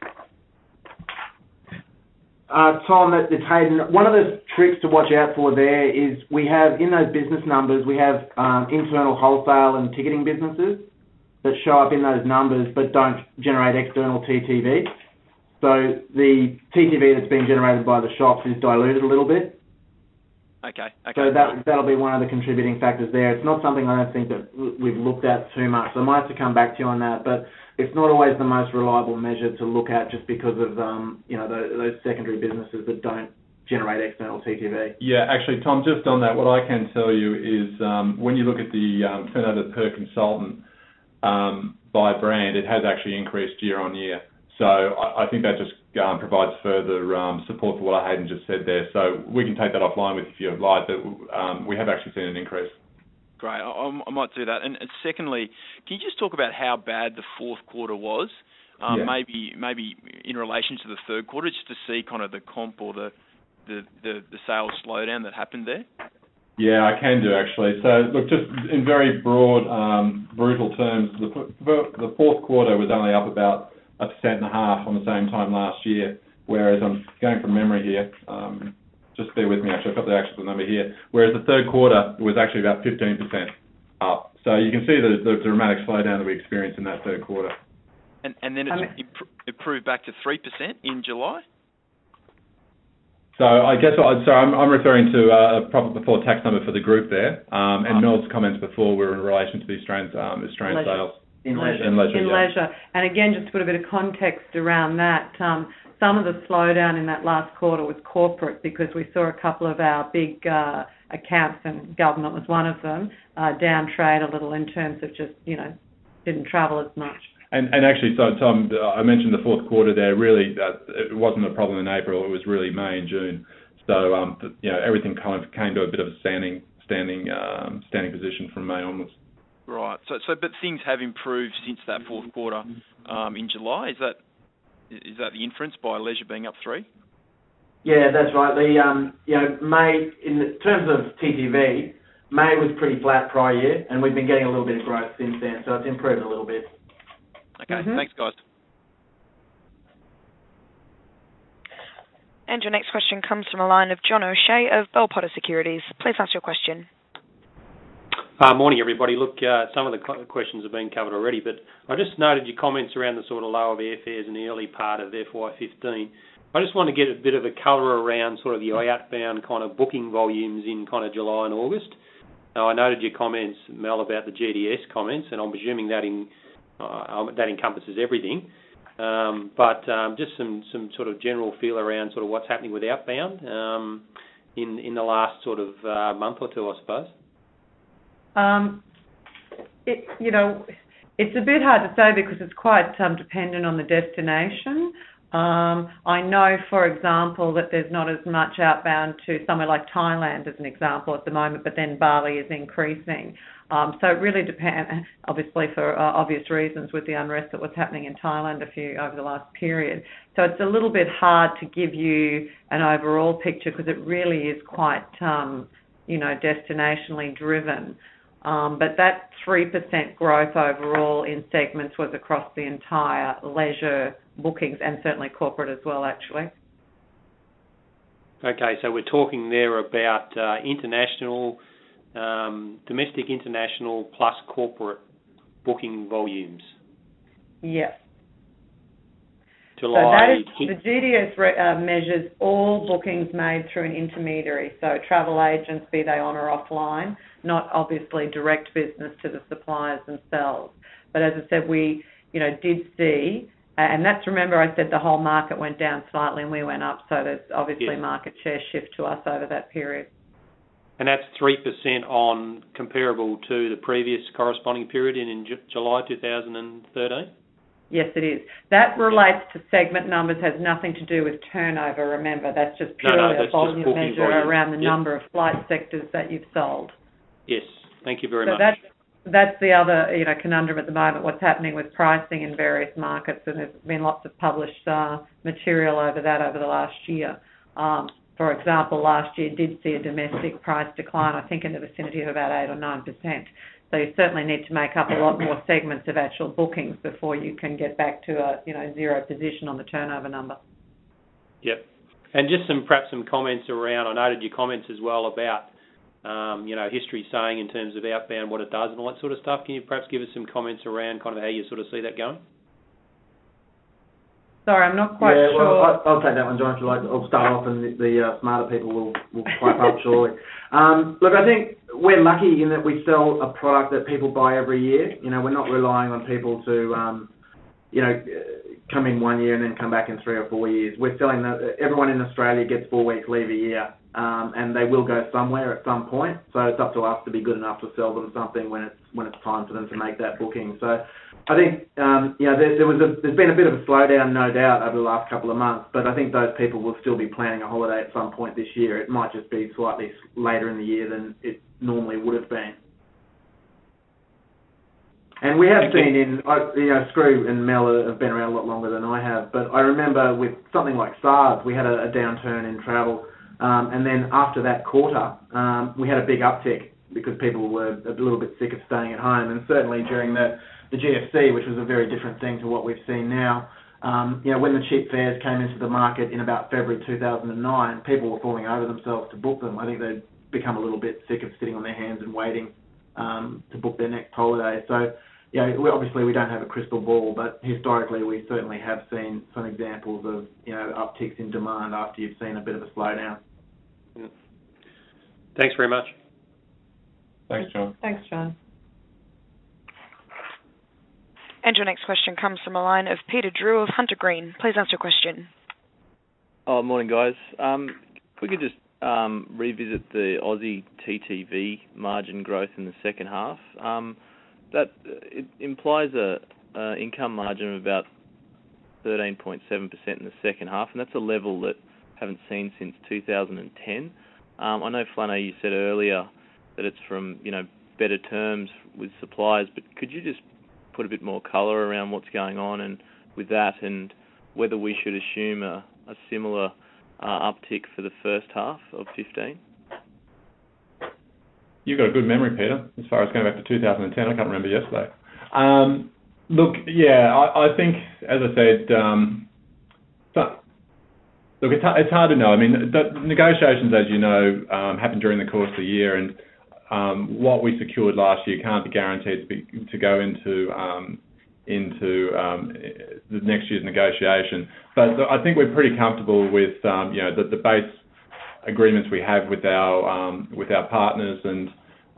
Tom, it's Hayden. One of the tricks to watch out for there is we have, in those business numbers, we have internal wholesale and ticketing businesses that show up in those numbers but don't generate external TTV. So the TTV that's being generated by the shops is diluted a little bit. Okay. So that'll be one of the contributing factors there. It's not something I don't think that we've looked at too much. So I might have to come back to you on that, but it's not always the most reliable measure to look at just because of those secondary businesses that don't generate external TTV. Yeah, actually, Tom, just on that, what I can tell you is when you look at the turnover per consultant by brand, it has actually increased year on year. So I think that just provides further support for what Hayden just said there. So we can take that offline with you if you'd like, but we have actually seen an increase. Great. I might do that. And secondly, can you just talk about how bad the fourth quarter was? Maybe in relation to the third quarter, just to see kind of the comp or the sales slowdown that happened there? Yeah, I can do actually. So look, just in very broad, brutal terms, the fourth quarter was only up about 1.5% on the same time last year, whereas I'm going from memory here, just bear with me actually, I've got the actual number here, whereas the third quarter was actually about 15% up. So you can see the dramatic slowdown that we experienced in that third quarter. And then it improved back to 3% in July? So I guess I'm referring to a profit before tax number for the group there, and Mel's comments before were in relation to the Australian sales. In leisure. In leisure. And again, just to put a bit of context around that, some of the slowdown in that last quarter was corporate because we saw a couple of our big accounts, and government was one of them, down trade a little in terms of just, didn't travel as much. And actually, so Tom, I mentioned the fourth quarter there. Really, it wasn't a problem in April. It was really May and June. So everything kind of came to a bit of a standing position from May onwards. Right. So, but things have improved since that fourth quarter in July. Is that the inference by leisure being up 3%? Yeah, that's right. May, in terms of TTV, May was pretty flat prior year, and we've been getting a little bit of growth since then, so it's improved a little bit. Okay, Thanks, guys. And your next question comes from a line of John O'Shea of Bell Potter Securities. Please ask your question. Morning, everybody. Look, some of the questions have been covered already, but I just noted your comments around the sort of lower airfares in the early part of FY15. I just want to get a bit of a colour around sort of the outbound kind of booking volumes in kind of July and August. Now, I noted your comments, Mel, about the GDS comments, and I'm presuming that that encompasses everything. But just some sort of general feel around sort of what's happening with outbound in the last sort of month or two, I suppose. It's a bit hard to say because it's quite dependent on the destination. I know, for example, that there's not as much outbound to somewhere like Thailand, as an example, at the moment, but then Bali is increasing. So it really depends, obviously, for obvious reasons with the unrest that was happening in Thailand over the last period. So it's a little bit hard to give you an overall picture because it really is quite, destinationally driven. But that 3% growth overall in segments was across the entire leisure bookings and certainly corporate as well, actually. Okay, so we're talking there about domestic, international plus corporate booking volumes. Yes. July. So the GDS measures all bookings made through an intermediary, so travel agents, be they on or offline, not obviously direct business to the suppliers themselves. But as I said, we did see, and that's, remember I said the whole market went down slightly and we went up, so there's obviously market share shift to us over that period. And that's 3% on comparable to the previous corresponding period in July 2013? Yes, it is. That relates to segment numbers, has nothing to do with turnover, remember. That's just purely a volume measure around the number of flight sectors that you've sold. Yes, thank you very much. That's the other conundrum at the moment, what's happening with pricing in various markets, and there's been lots of published material over that over the last year. For example, last year did see a domestic price decline, I think in the vicinity of about 8 or 9%. So you certainly need to make up a lot more segments of actual bookings before you can get back to a zero position on the turnover number. Yep. And just perhaps some comments around, I noted your comments as well about history saying in terms of outbound what it does and all that sort of stuff. Can you perhaps give us some comments around kind of how you sort of see that going? Sorry, I'm not quite sure. Well, I'll take that one, John, if you like. I'll start off and the smarter people will pipe up shortly. Look, I think we're lucky in that we sell a product that people buy every year. We're not relying on people to, come in 1 year and then come back in 3 or 4 years. We're selling everyone in Australia gets 4 weeks leave a year, and they will go somewhere at some point. So it's up to us to be good enough to sell them something when it's time for them to make that booking. So I think there's been a bit of a slowdown, no doubt, over the last couple of months, but I think those people will still be planning a holiday at some point this year. It might just be slightly later in the year than it normally would have been. And we have seen Screw and Mel have been around a lot longer than I have, but I remember with something like SARS, we had a downturn in travel, and then after that quarter, we had a big uptick because people were a little bit sick of staying at home, and certainly during the GFC, which was a very different thing to what we've seen now. When the cheap fares came into the market in about February 2009, people were falling over themselves to book them. I think they'd become a little bit sick of sitting on their hands and waiting to book their next holiday. So, obviously we don't have a crystal ball, but historically we certainly have seen some examples of, upticks in demand after you've seen a bit of a slowdown. Yeah. Thanks very much. Thanks, John. Thanks, John. And your next question comes from a line of Peter Drew of Hunter Green. Please ask your question. Oh, morning, guys. If we could just revisit the Aussie TTV margin growth in the second half. That it implies a income margin of about 13.7% in the second half, and that's a level that I haven't seen since 2010. I know, Flano, you said earlier that it's from better terms with suppliers, but could you just put a bit more colour around what's going on and with that, and whether we should assume a similar uptick for the first half of 15? You've got a good memory, Peter, as far as going back to 2010. I can't remember yesterday. Look, yeah, I think, as I said, look, it's hard to know. I mean, the negotiations, as you know, happen during the course of the year, and what we secured last year can't be guaranteed to go into the next year's negotiation. But I think we're pretty comfortable with the base agreements we have with our partners, and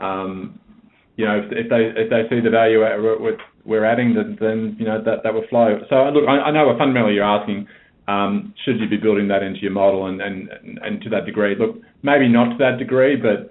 if they see the value we're adding, then that will flow. So look, I know fundamentally you're asking, should you be building that into your model, and to that degree? Look, maybe not to that degree, but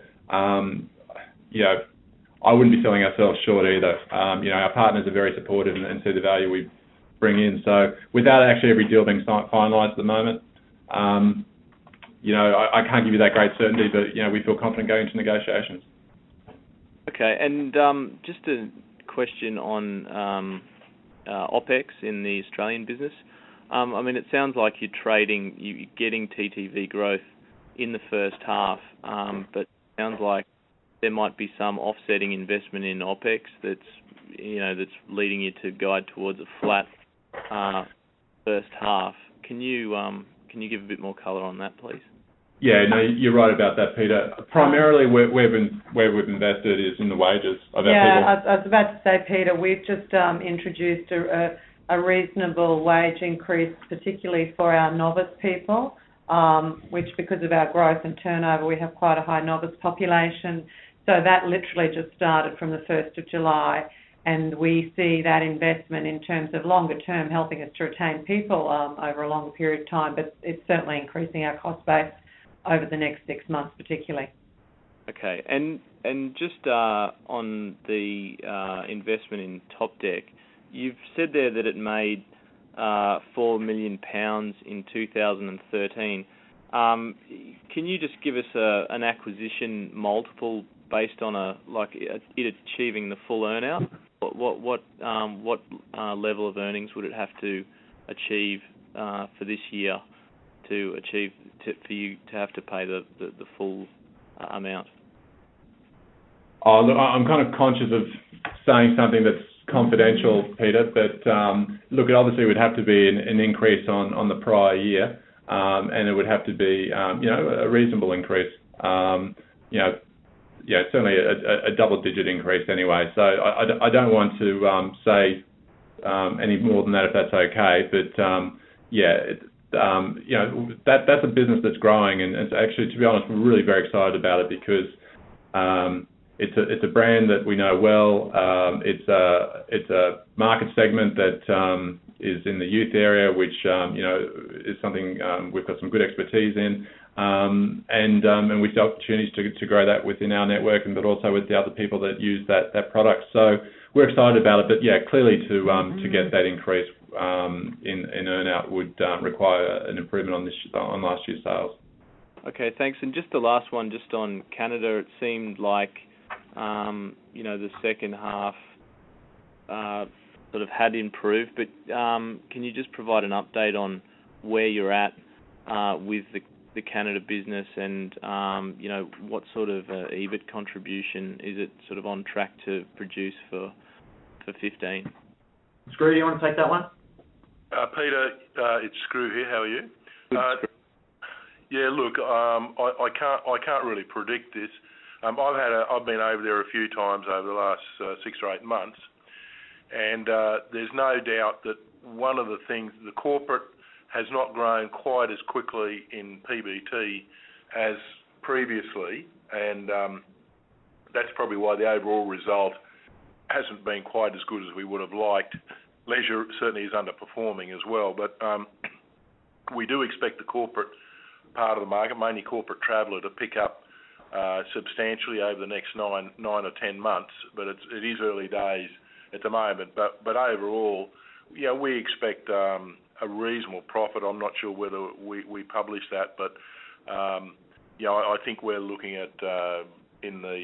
I wouldn't be selling ourselves short either. Our partners are very supportive and see the value we bring in. So without actually every deal being finalised at the moment, I can't give you that great certainty, but we feel confident going into negotiations. Okay, and just a question on OPEX in the Australian business. I mean, it sounds like you're getting TTV growth in the first half, but it sounds like there might be some offsetting investment in OPEX that's leading you to guide towards a flat first half. Can you give a bit more colour on that, please? Yeah, no, you're right about that, Peter. Primarily, where we've invested is in the wages of our people. Yeah, I was about to say, Peter, we've just introduced a reasonable wage increase, particularly for our novice people, which, because of our growth and turnover, we have quite a high novice population. So that literally just started from the 1st of July, and we see that investment in terms of longer term helping us to retain people over a longer period of time, but it's certainly increasing our cost base over the next 6 months particularly. Okay, and just on the investment in Topdeck, you've said there that it made £4 million in 2013. Can you just give us an acquisition multiple based on it achieving the full earnout? What level of earnings would it have to achieve for this year for you to have to pay the full amount? Oh, look, I'm kind of conscious of saying something that's confidential, Peter, but look, it obviously would have to be an increase on the prior year, and it would have to be a reasonable increase. Certainly a double-digit increase anyway. So I don't want to say any more than that if that's okay, but that's a business that's growing, and it's actually, to be honest, we're really very excited about it because it's a brand that we know well. It's a market segment that is in the youth area, which is something we've got some good expertise in, and we see opportunities to grow that within our network, but also with the other people that use that product. So we're excited about it, but clearly to get that increase in earnout would require an improvement on last year's sales. Okay, thanks. And just the last one, just on Canada, it seemed like the second half sort of had improved, but can you just provide an update on where you're at with the Canada business, and what sort of EBIT contribution is it sort of on track to produce for 15? Screw, you want to take that one? Peter, it's Screw here. How are you? Yeah, look, I can't really predict this. I've been over there a few times over the last 6 or 8 months, and there's no doubt that one of the things, the corporate has not grown quite as quickly in PBT as previously, and that's probably why the overall result hasn't been quite as good as we would have liked. Leisure certainly is underperforming as well, but we do expect the corporate part of the market, mainly corporate traveller, to pick up substantially over the next 9 or 10 months, but it is early days at the moment. But overall, we expect a reasonable profit. I'm not sure whether we publish that, but I think we're looking at in the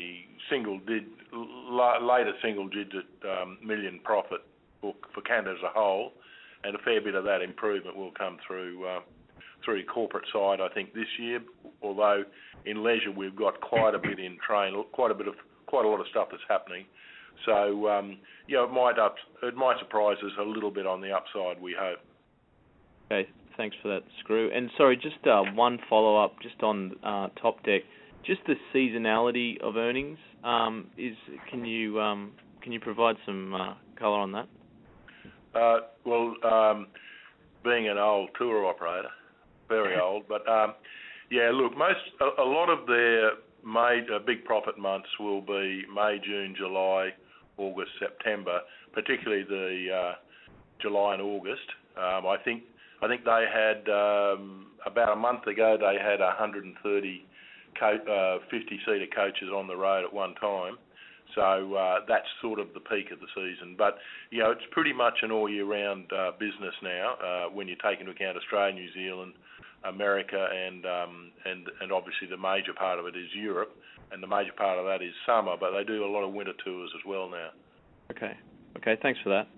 later single-digit million profit for Canada as a whole, and a fair bit of that improvement will come through through corporate side, I think, this year. Although in leisure we've got quite a bit in train, quite a lot of stuff that's happening. So it might surprise us a little bit on the upside, we hope. Okay, thanks for that, Screw. And sorry, just one follow-up just on Top Deck. Just the seasonality of earnings. Can you provide some colour on that? Being an old tour operator, very old, but look, a lot of their big profit months will be May, June, July, August, September, particularly the July and August. I think they had about a month ago they had 130 50-seater coaches on the road at one time. So that's sort of the peak of the season. But, it's pretty much an all-year-round business now when you take into account Australia, New Zealand, America, and obviously the major part of it is Europe, and the major part of that is summer, but they do a lot of winter tours as well now. Okay, thanks for that.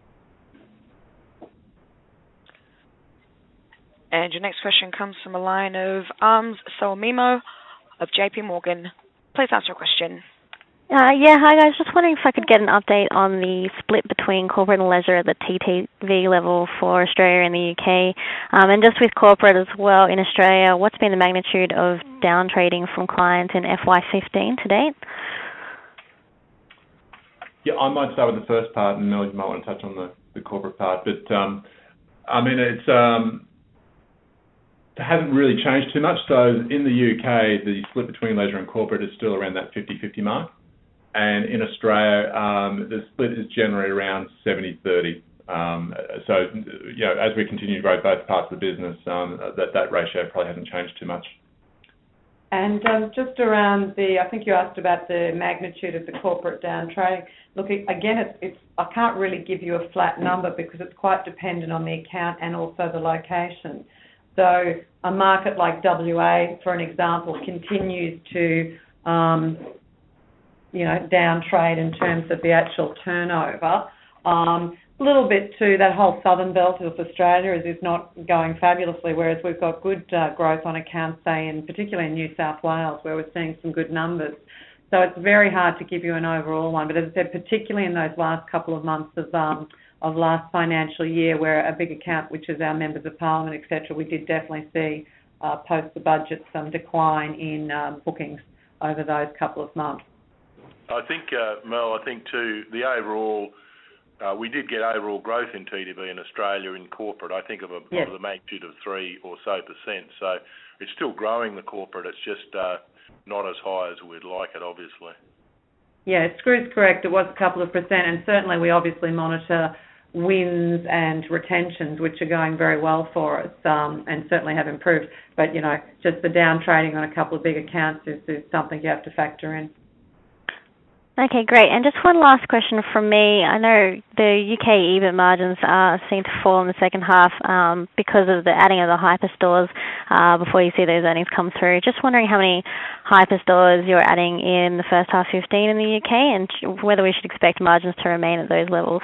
And your next question comes from a line of Arms Solomimo of JP Morgan. Please ask your question. Hi guys. Just wondering if I could get an update on the split between corporate and leisure at the TTV level for Australia and the UK. And just with corporate as well in Australia, what's been the magnitude of down trading from clients in FY15 to date? Yeah, I might start with the first part, and Mel, you might want to touch on the corporate part. But, it hasn't really changed too much. So in the UK, the split between leisure and corporate is still around that 50-50 mark. And in Australia, the split is generally around 70-30. As we continue to grow both parts of the business, that ratio probably hasn't changed too much. And just around I think you asked about the magnitude of the corporate down trading. Look, again, I can't really give you a flat number because it's quite dependent on the account and also the location. So a market like WA, for an example, continues to down trade in terms of the actual turnover. A little bit too, that whole southern belt of Australia is not going fabulously, whereas we've got good growth on accounts, say, particularly in New South Wales, where we're seeing some good numbers. So it's very hard to give you an overall one. But as I said, particularly in those last couple of months of last financial year, where a big account, which is our members of parliament, etc., we did definitely see, post the budget, some decline in bookings over those couple of months. I think, Mel, too, the overall, we did get overall growth in TTV in Australia in corporate, I think of the magnitude of 3% or so. So it's still growing, the corporate. It's just not as high as we'd like it, obviously. Yeah, Screw's correct. It was a couple of percent, and certainly we obviously monitor wins and retentions, which are going very well for us, and certainly have improved. But, just the down trading on a couple of big accounts is something you have to factor in. Okay, great. And just one last question from me. I know the UK EBIT margins seem to fall in the second half because of the adding of the hyper stores before you see those earnings come through. Just wondering how many hyper stores you're adding in the first half 15 in the UK, and whether we should expect margins to remain at those levels.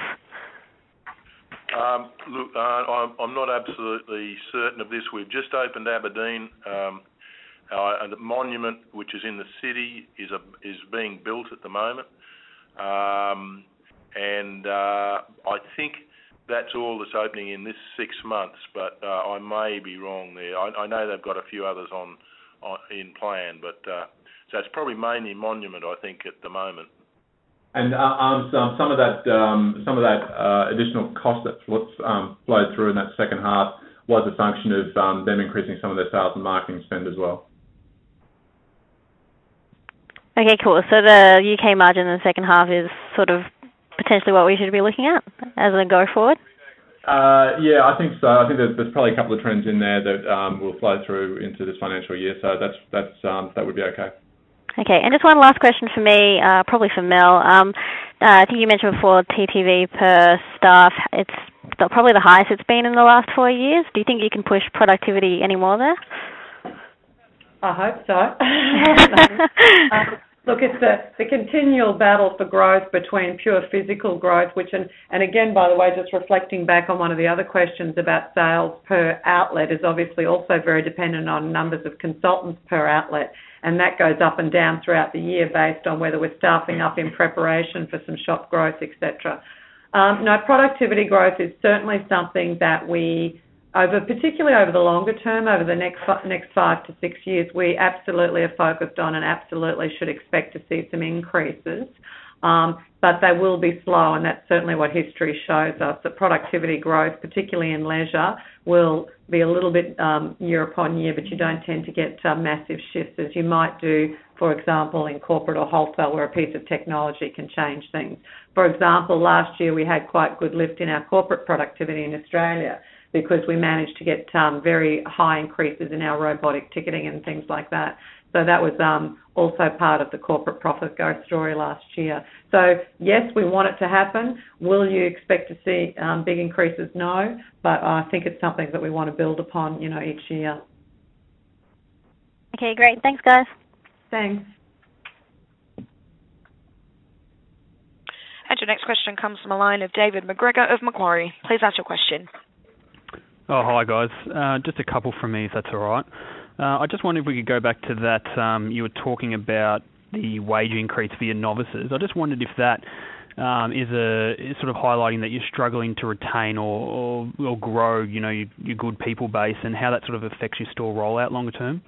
Look, I'm not absolutely certain of this. We've just opened Aberdeen. The monument, which is in the city, is being built at the moment, and I think that's all that's opening in this 6 months. But I may be wrong there. I know they've got a few others in plan, but so it's probably mainly monument, I think, at the moment. And some of that additional cost that flowed through in that second half was a function of them increasing some of their sales and marketing spend as well. Okay, cool. So the UK margin in the second half is sort of potentially what we should be looking at as a go forward? Yeah, I think so. I think there's probably a couple of trends in there that will flow through into this financial year, so that would be okay. Okay, and just one last question for me, probably for Mel. I think you mentioned before TTV per staff, it's probably the highest it's been in the last 4 years. Do you think you can push productivity any more there? I hope so. Look, it's the continual battle for growth between pure physical growth, which, and again, by the way, just reflecting back on one of the other questions about sales per outlet, is obviously also very dependent on numbers of consultants per outlet, and that goes up and down throughout the year based on whether we're staffing up in preparation for some shop growth, etc. No, productivity growth is certainly something that we, particularly over the longer term, over the next 5 to 6 years, we absolutely are focused on and absolutely should expect to see some increases. But they will be slow, and that's certainly what history shows us, that productivity growth, particularly in leisure, will be a little bit year upon year, but you don't tend to get massive shifts as you might do, for example, in corporate or wholesale, where a piece of technology can change things. For example, last year we had quite good lift in our corporate productivity in Australia, because we managed to get very high increases in our robotic ticketing and things like that. So that was also part of the corporate profit growth story last year. So yes, we want it to happen. Will you expect to see big increases? No, but I think it's something that we want to build upon, each year. Okay, great. Thanks, guys. Thanks. And your next question comes from a line of David McGregor of Macquarie. Please ask your question. Oh, hi, guys. Just a couple from me, if that's all right. I just wondered if we could go back to that. You were talking about the wage increase for your novices. I just wondered if that is sort of highlighting that you're struggling to retain or grow, your good people base, and how that sort of affects your store rollout longer term.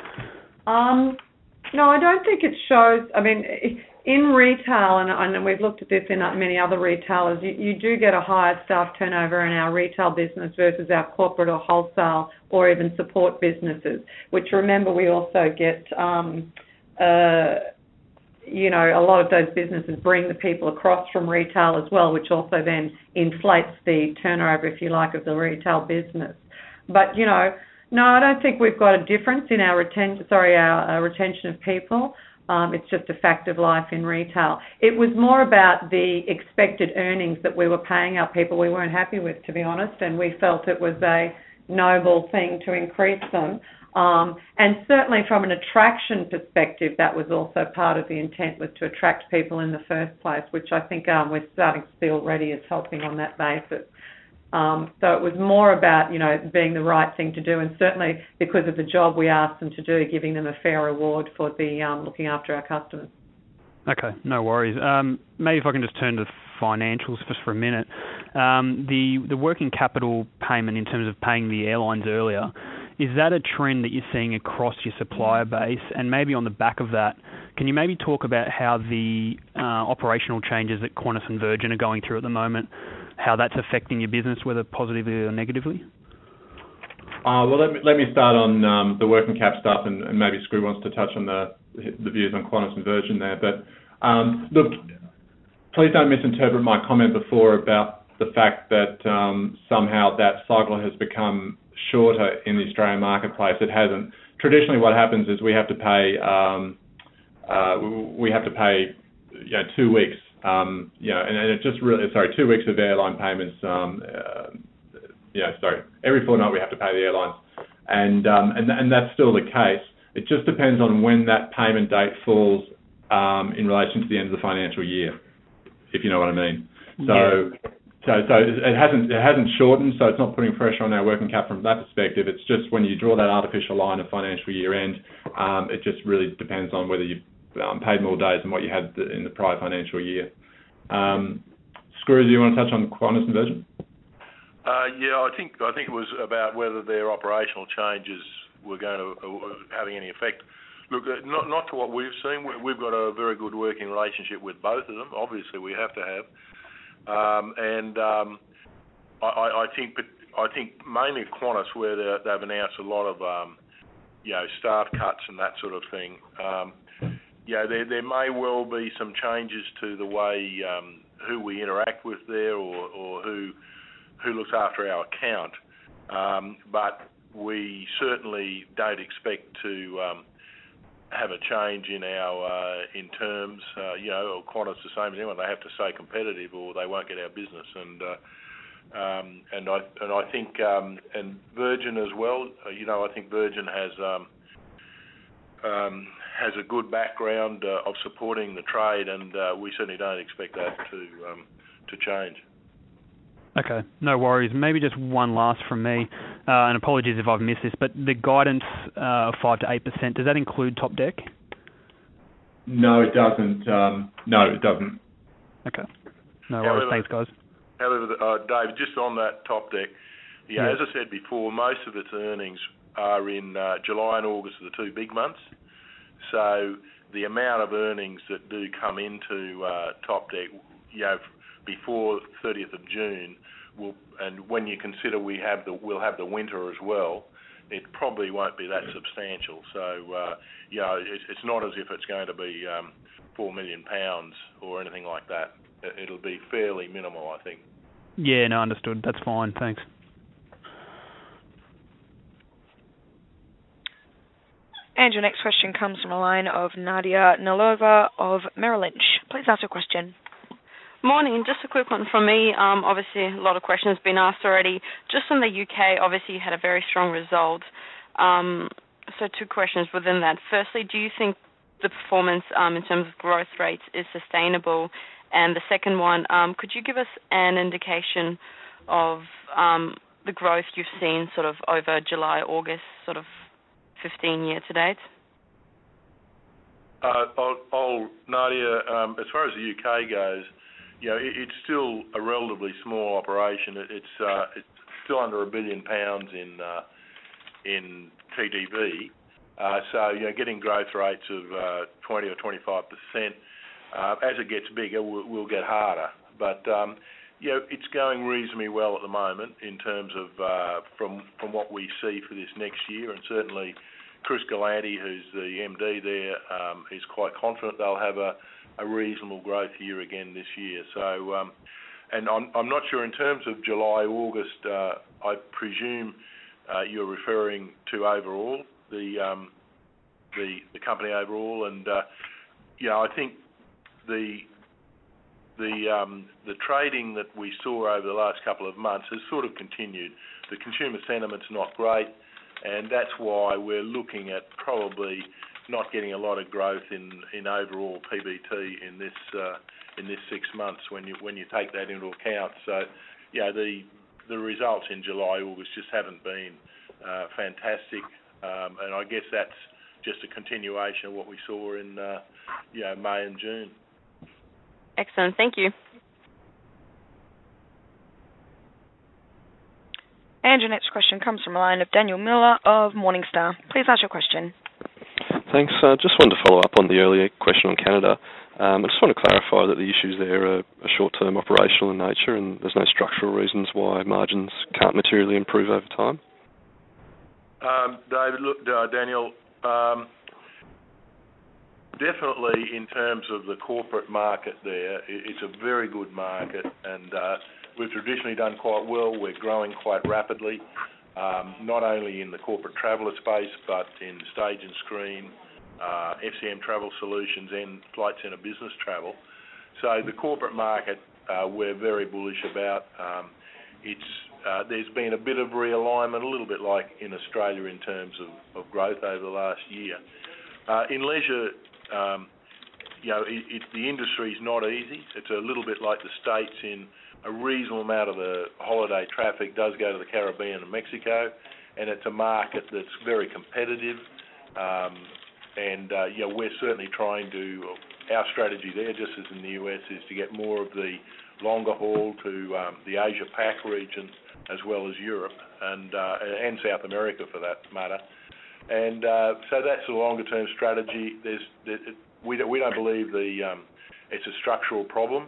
No, I don't think it shows. I mean, in retail, and we've looked at this in many other retailers, you do get a higher staff turnover in our retail business versus our corporate or wholesale or even support businesses, which, remember, we also get, a lot of those businesses bring the people across from retail as well, which also then inflates the turnover, if you like, of the retail business. But, no, I don't think we've got a difference in our retention of people. It's just a fact of life in retail. It was more about the expected earnings that we were paying our people we weren't happy with, to be honest, and we felt it was a noble thing to increase them. And certainly from an attraction perspective, that was also part of the intent, was to attract people in the first place, which I think we're starting to see already is helping on that basis. So it was more about, being the right thing to do, and certainly because of the job we asked them to do, giving them a fair reward for the looking after our customers. Okay, no worries. Maybe if I can just turn to financials just for a minute. The working capital payment in terms of paying the airlines earlier, is that a trend that you're seeing across your supplier base? And maybe on the back of that, can you maybe talk about how the operational changes that Qantas and Virgin are going through at the moment, how that's affecting your business, whether positively or negatively? Well, let me start on the working cap stuff, and maybe Screw wants to touch on the views on Qantas and Virgin there. But look, please don't misinterpret my comment before about the fact that somehow that cycle has become shorter in the Australian marketplace. It hasn't. Traditionally, what happens is we have to pay 2 weeks. And it just really 2 weeks of airline payments. Every fortnight we have to pay the airlines, and that's still the case. It just depends on when that payment date falls in relation to the end of the financial year, if you know what I mean. So it hasn't shortened, so it's not putting pressure on our working cap from that perspective. It's just when you draw that artificial line of financial year end, it just really depends on whether you paid more days than what you had in the prior financial year. Screw, do you want to touch on Qantas and Virgin? I think it was about whether their operational changes were going to having any effect. Look, not to what we've seen. We've got a very good working relationship with both of them. Obviously, we have to have, I think mainly Qantas, where they've announced a lot of staff cuts and that sort of thing. There may well be some changes to the way who we interact with there, or who looks after our account. But we certainly don't expect to have a change in our in terms. Or Qantas the same as anyone. They have to stay competitive, or they won't get our business. And I think and Virgin as well. I think Virgin has has a good background of supporting the trade, and we certainly don't expect that to change. Okay, no worries. Maybe just one last from me, and apologies if I've missed this, but the guidance of 5 to 8%, does that include Top Deck? No, it doesn't. Okay. No worries. Thanks, guys. However, David, just on that Top Deck, as I said before, most of its earnings are in July and August are the two big months. So the amount of earnings that do come into Top Deck, before 30th of June, and when you consider we'll have the winter as well, it probably won't be that substantial. So it's not as if it's going to be £4 million or anything like that. It'll be fairly minimal, I think. Yeah, no, understood. That's fine. Thanks. And your next question comes from a line of Nadia Nalova of Merrill Lynch. Please ask your question. Morning. Just a quick one from me. Obviously, a lot of questions have been asked already. Just in the UK, obviously, you had a very strong result. So two questions within that. Firstly, do you think the performance in terms of growth rates is sustainable? And the second one, could you give us an indication of the growth you've seen sort of over July, August, sort of 15 year to date? Nadia, as far as the UK goes, it's still a relatively small operation. It's still under £1 billion in TTV. So getting growth rates of 20 or 25%. As it gets bigger, we'll get harder. But it's going reasonably well at the moment in terms of from what we see for this next year, and certainly Chris Galanty, who's the MD there, is quite confident they'll have a reasonable growth year again this year. So, and I'm not sure in terms of July, August. I presume you're referring to overall the company overall, and I think the trading that we saw over the last couple of months has sort of continued. The consumer sentiment's not great, and that's why we're looking at probably not getting a lot of growth in overall PBT in this 6 months when you take that into account. So, the results in July, August just haven't been fantastic, and I guess that's just a continuation of what we saw in May and June. Excellent. Thank you. And your next question comes from a line of Daniel Miller of Morningstar. Please ask your question. Thanks. Just wanted to follow up on the earlier question on Canada. I just want to clarify that the issues there are short-term operational in nature, and there's no structural reasons why margins can't materially improve over time. David, look, Daniel, definitely in terms of the corporate market there, it's a very good market, and we've traditionally done quite well. We're growing quite rapidly, not only in the corporate traveller space, but in stage and screen, FCM Travel Solutions and Flight Centre Business Travel. So the corporate market we're very bullish about. There's been a bit of realignment, a little bit like in Australia in terms of growth over the last year. In leisure, the industry's not easy. It's a little bit like the States in a reasonable amount of the holiday traffic does go to the Caribbean and Mexico, and it's a market that's very competitive. We're certainly trying to, our strategy there, just as in the US, is to get more of the longer haul to the Asia Pac region, as well as Europe and South America for that matter. And so that's a longer term strategy. We don't believe it's a structural problem,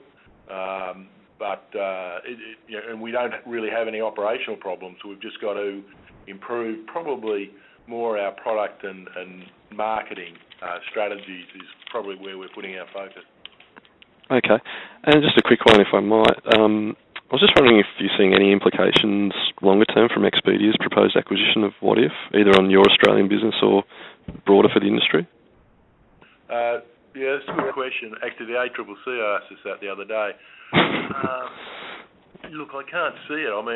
and we don't really have any operational problems. We've just got to improve probably more our product and marketing strategies is probably where we're putting our focus. Okay. And just a quick one, if I might. I was just wondering if you're seeing any implications longer term from Expedia's proposed acquisition of What If, either on your Australian business or broader for the industry? That's a good question. Actually, the ACCC asked us that the other day. Look, I can't see it. I mean,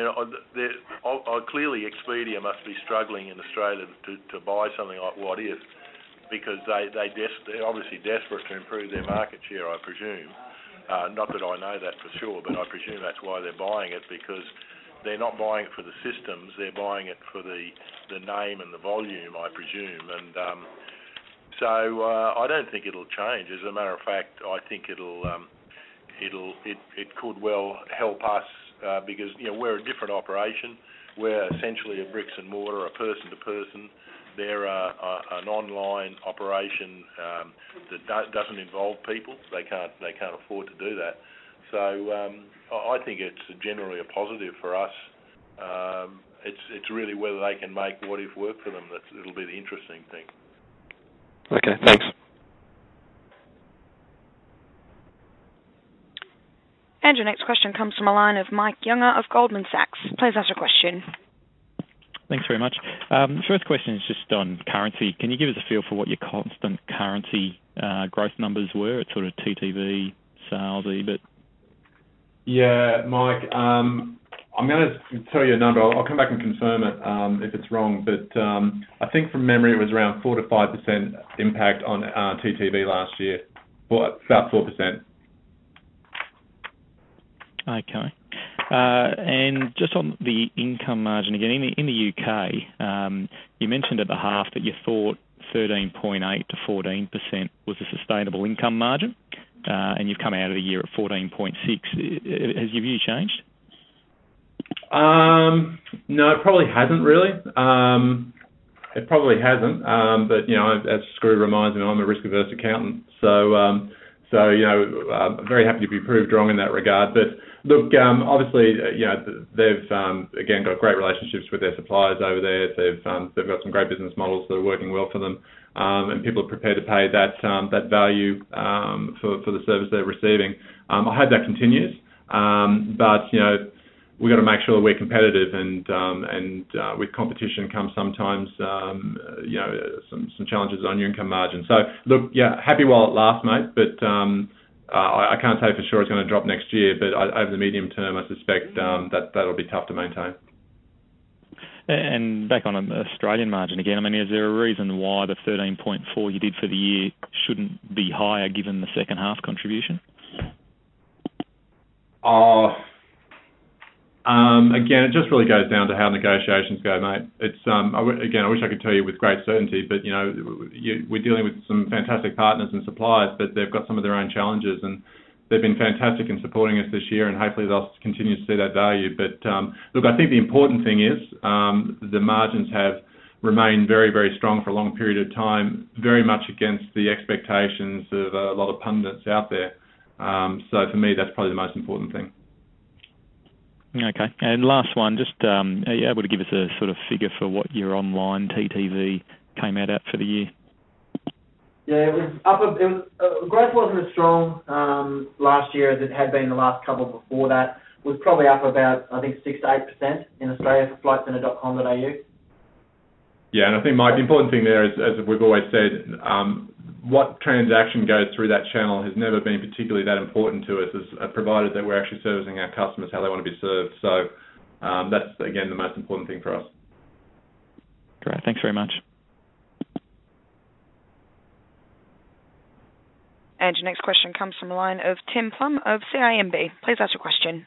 clearly Expedia must be struggling in Australia to buy something like What If. because they're obviously desperate to improve their market share, I presume. Not that I know that for sure, but I presume that's why they're buying it, because they're not buying it for the systems, they're buying it for the name and the volume, I presume. And so I don't think it'll change. As a matter of fact, I think it could well help us because we're a different operation. We're essentially a bricks and mortar, a person to person. They're an online operation that doesn't involve people. They can't afford to do that. So I think it's generally a positive for us. It's really whether they can make What If work for them that'll be the interesting thing. Okay, thanks. And your next question comes from a line of Mike Younger of Goldman Sachs. Please ask your question. Thanks very much. First question is just on currency. Can you give us a feel for what your constant currency growth numbers were at sort of TTV, sales, EBIT? Yeah, Mike, I'm going to tell you a number. I'll come back and confirm it if it's wrong, but I think from memory it was around 4 to 5% impact on TTV last year, about 4%. Okay. And just on the income margin again, in the UK, you mentioned at the half that you thought 13.8 to 14% was a sustainable income margin, and you've come out of the year at 14.6. Has your view changed? No, it probably hasn't really. It probably hasn't, but as Screw reminds me, I'm a risk-averse accountant, so very happy to be proved wrong in that regard. But look, obviously, they've again got great relationships with their suppliers over there. They've got some great business models that are working well for them, and people are prepared to pay that value for the service they're receiving. I hope that continues, but we've got to make sure that we're competitive, and with competition comes sometimes some challenges on your income margin. So look, happy while it lasts, mate, but I can't say for sure it's going to drop next year, but over the medium term I suspect that'll be tough to maintain. And back on an Australian margin again, I mean, is there a reason why the 13.4 you did for the year shouldn't be higher given the second half contribution? Again, it just really goes down to how negotiations go, mate. It's I wish I could tell you with great certainty, but we're dealing with some fantastic partners and suppliers, but they've got some of their own challenges, and they've been fantastic in supporting us this year, and hopefully they'll continue to see that value. But look, I think the important thing is the margins have remained very, very strong for a long period of time, very much against the expectations of a lot of pundits out there. So for me, that's probably the most important thing. Okay. And last one, just are you able to give us a sort of figure for what your online TTV came out at for the year? Yeah, it was up. Growth wasn't as strong last year as it had been the last couple before that. It was probably up about, I think, 6 to 8% in Australia for flightcentre.com.au. Yeah, and I think, Mike, the important thing there is, as we've always said, what transaction goes through that channel has never been particularly that important to us, as provided that we're actually servicing our customers how they want to be served. So that's, again, the most important thing for us. Great. Thanks very much. And your next question comes from the line of Tim Plum of CIMB. Please ask your question.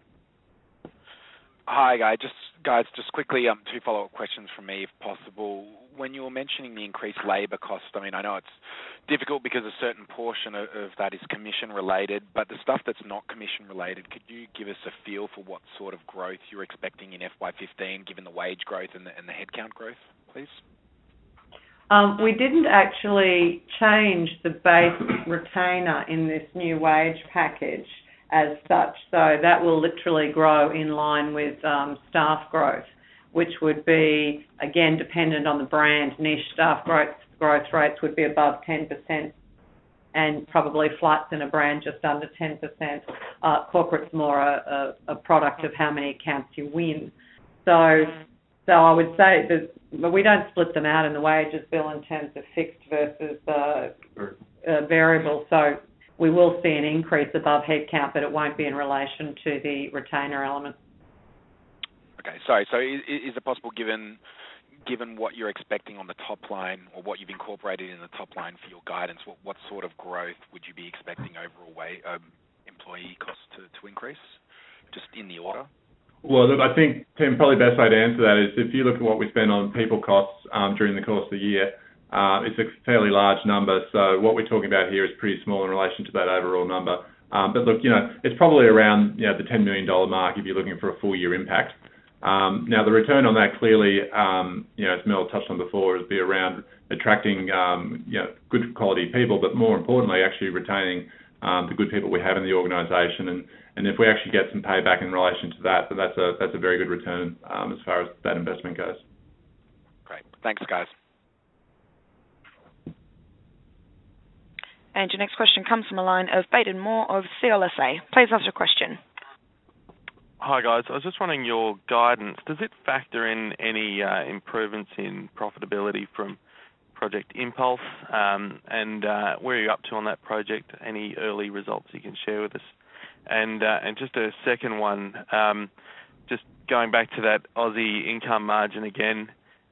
Hi, guys. Just quickly, 2 follow-up questions from me, if possible. When you were mentioning the increased labour cost, I mean, I know it's difficult because a certain portion of that is commission-related, but the stuff that's not commission-related, could you give us a feel for what sort of growth you're expecting in FY15, given the wage growth and the headcount growth, please? We didn't actually change the base retainer in this new wage package as such, so that will literally grow in line with staff growth, which would be, again, dependent on the brand. Niche staff growth rates would be above 10%, and probably Flight Centre brand just under 10%. Corporate's more a product of how many accounts you win. So I would say that we don't split them out in the wages bill in terms of fixed versus variable. So we will see an increase above headcount, but it won't be in relation to the retainer element. Okay, sorry. So is it possible, given given what you're expecting on the top line or what you've incorporated in the top line for your guidance, what sort of growth would you be expecting overall employee costs to increase, just in the order? Well, look, I think, Tim, probably the best way to answer that is if you look at what we spend on people costs during the course of the year, it's a fairly large number. So what we're talking about here is pretty small in relation to that overall number. But look, it's probably around the $10 million mark if you're looking for a full year impact. Now, the return on that clearly, as Mel touched on before, would be around attracting good quality people, but more importantly, actually retaining the good people we have in the organisation. And if we actually get some payback in relation to that, then that's a very good return as far as that investment goes. Great. Thanks, guys. And your next question comes from a line of Baden Moore of CLSA. Please ask your question. Hi, guys. I was just wondering your guidance. Does it factor in any improvements in profitability from Project Impulse? And where are you up to on that project? Any early results you can share with us? And just a second one, just going back to that Aussie income margin again,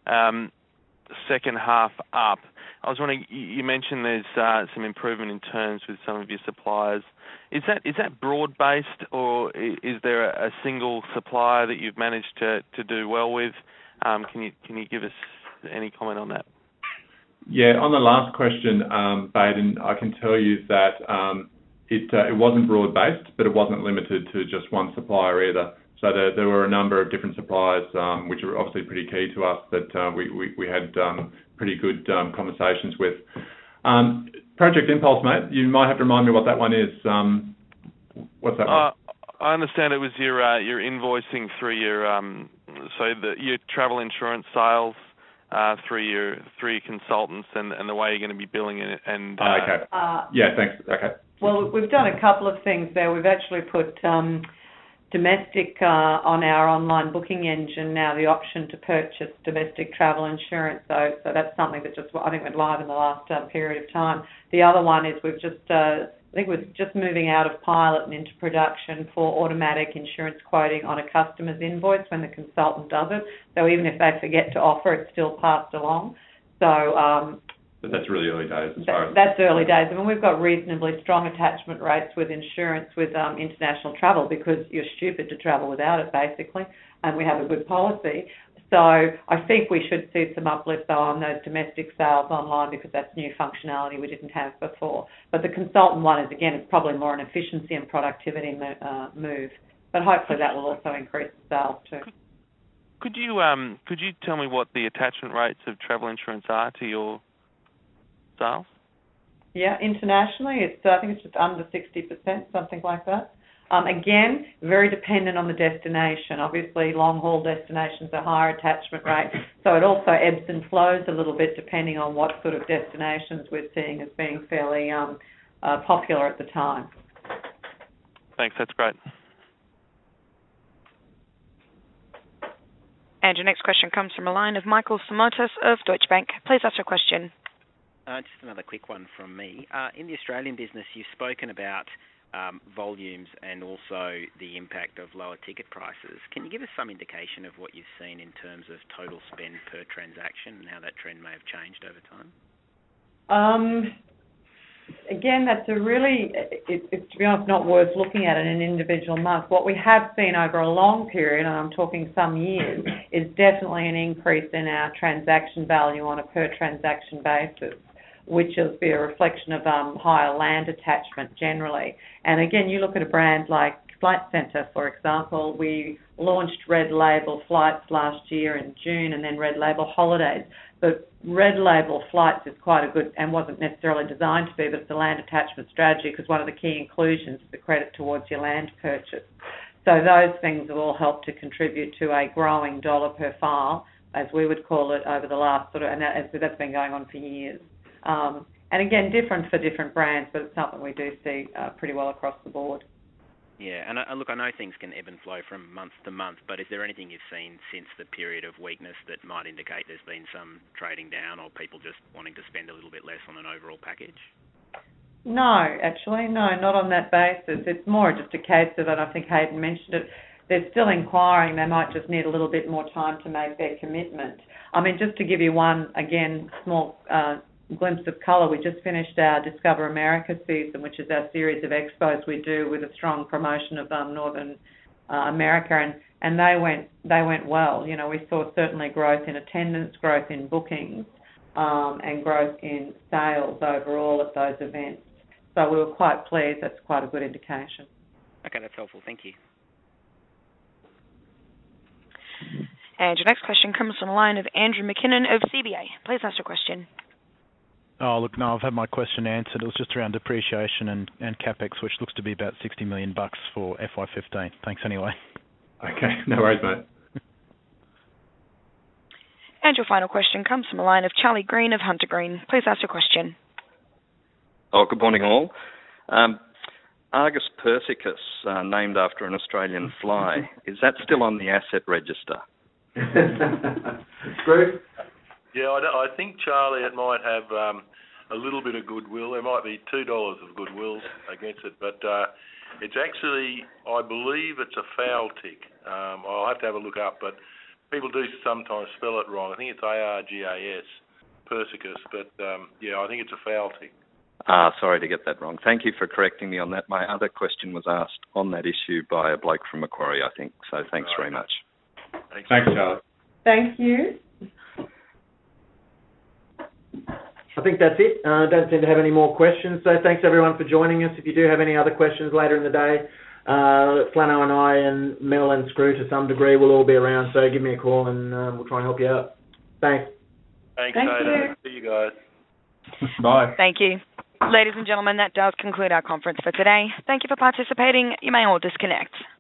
second half up. I was wondering, you mentioned there's some improvement in terms with some of your suppliers. Is that broad-based, or is there a single supplier that you've managed to do well with? Can you give us any comment on that? Yeah, on the last question, Baden, I can tell you that it wasn't broad-based, but it wasn't limited to just one supplier either. So there were a number of different suppliers, which are obviously pretty key to us, that we had pretty good conversations with. Project Impulse, mate, you might have to remind me what that one is. What's that one? I understand it was your invoicing through your travel insurance sales through your consultants and the way you're going to be billing it. And okay. Yeah, thanks. Okay. Well, we've done a couple of things there. We've actually put domestic on our online booking engine now, the option to purchase domestic travel insurance. So that's something that I think went live in the last period of time. The other one is we're just moving out of pilot and into production for automatic insurance quoting on a customer's invoice when the consultant does it. So even if they forget to offer, it's still passed along. So but that's really early days as far as... That's early days. I mean, we've got reasonably strong attachment rates with insurance with international travel because you're stupid to travel without it, basically, and we have a good policy. So I think we should see some uplift, though, on those domestic sales online because that's new functionality we didn't have before. But the consultant one is, again, it's probably more an efficiency and productivity move. But hopefully that will also increase the sales too. Could you tell me what the attachment rates of travel insurance are to your sales? Yeah, internationally, I think it's just under 60%, something like that. Again, very dependent on the destination. Obviously, long-haul destinations are higher attachment rate, so it also ebbs and flows a little bit depending on what sort of destinations we're seeing as being fairly popular at the time. Thanks, that's great. And your next question comes from a line of Michael Simotas of Deutsche Bank. Please ask your question. Just another quick one from me. In the Australian business, you've spoken about volumes and also the impact of lower ticket prices. Can you give us some indication of what you've seen in terms of total spend per transaction and how that trend may have changed over time? Again, that's to be honest, not worth looking at in an individual month. What we have seen over a long period, and I'm talking some years, is definitely an increase in our transaction value on a per transaction basis, which will be a reflection of higher land attachment generally. And again, you look at a brand like Flight Centre, for example. We launched Red Label Flights last year in June and then Red Label Holidays. But Red Label Flights is quite a good, and wasn't necessarily designed to be, but it's a land attachment strategy because one of the key inclusions is the credit towards your land purchase. So those things have all helped to contribute to a growing dollar per file, as we would call it, over the last and that's been going on for years. And again, different for different brands, but it's something we do see pretty well across the board. Yeah, and look, I know things can ebb and flow from month to month, but is there anything you've seen since the period of weakness that might indicate there's been some trading down or people just wanting to spend a little bit less on an overall package? No, actually, no, not on that basis. It's more just a case of, and I think Hayden mentioned it, they're still inquiring. They might just need a little bit more time to make their commitment. I mean, just to give you one, again, small glimpse of colour, we just finished our Discover America season, which is our series of expos we do with a strong promotion of Northern America, and they went well. You know, we saw certainly growth in attendance, growth in bookings, and growth in sales overall at those events. So we were quite pleased. That's quite a good indication. Okay, that's helpful. Thank you. And your next question comes from the line of Andrew McKinnon of CBA. Please ask your question. Oh, look, no, I've had my question answered. It was just around depreciation and CapEx, which looks to be about $60 million for FY15. Thanks anyway. Okay, no worries, mate. And your final question comes from the line of Charlie Green of Hunter Green. Please ask your question. Oh, good morning, all. Argus Persicus, named after an Australian fly, is that still on the asset register? Bruce? Yeah, I think, Charlie, it might have a little bit of goodwill. There might be $2 of goodwill against it, but it's actually, I believe it's a foul tick. I'll have to have a look up, but people do sometimes spell it wrong. I think it's ARGAS, Persicus, but yeah, I think it's a foul tick. Sorry to get that wrong. Thank you for correcting me on that. My other question was asked on that issue by a bloke from Macquarie, I think, so thanks very much. Thanks, Charlie. Thank you. I think that's it. Don't seem to have any more questions, so thanks everyone for joining us. If you do have any other questions later in the day, Flano and I and Mel and Screw to some degree will all be around, so give me a call and we'll try and help you out. Thanks. Thanks, Thank Aidan. See you guys. Bye. Thank you. Ladies and gentlemen, that does conclude our conference for today. Thank you for participating. You may all disconnect.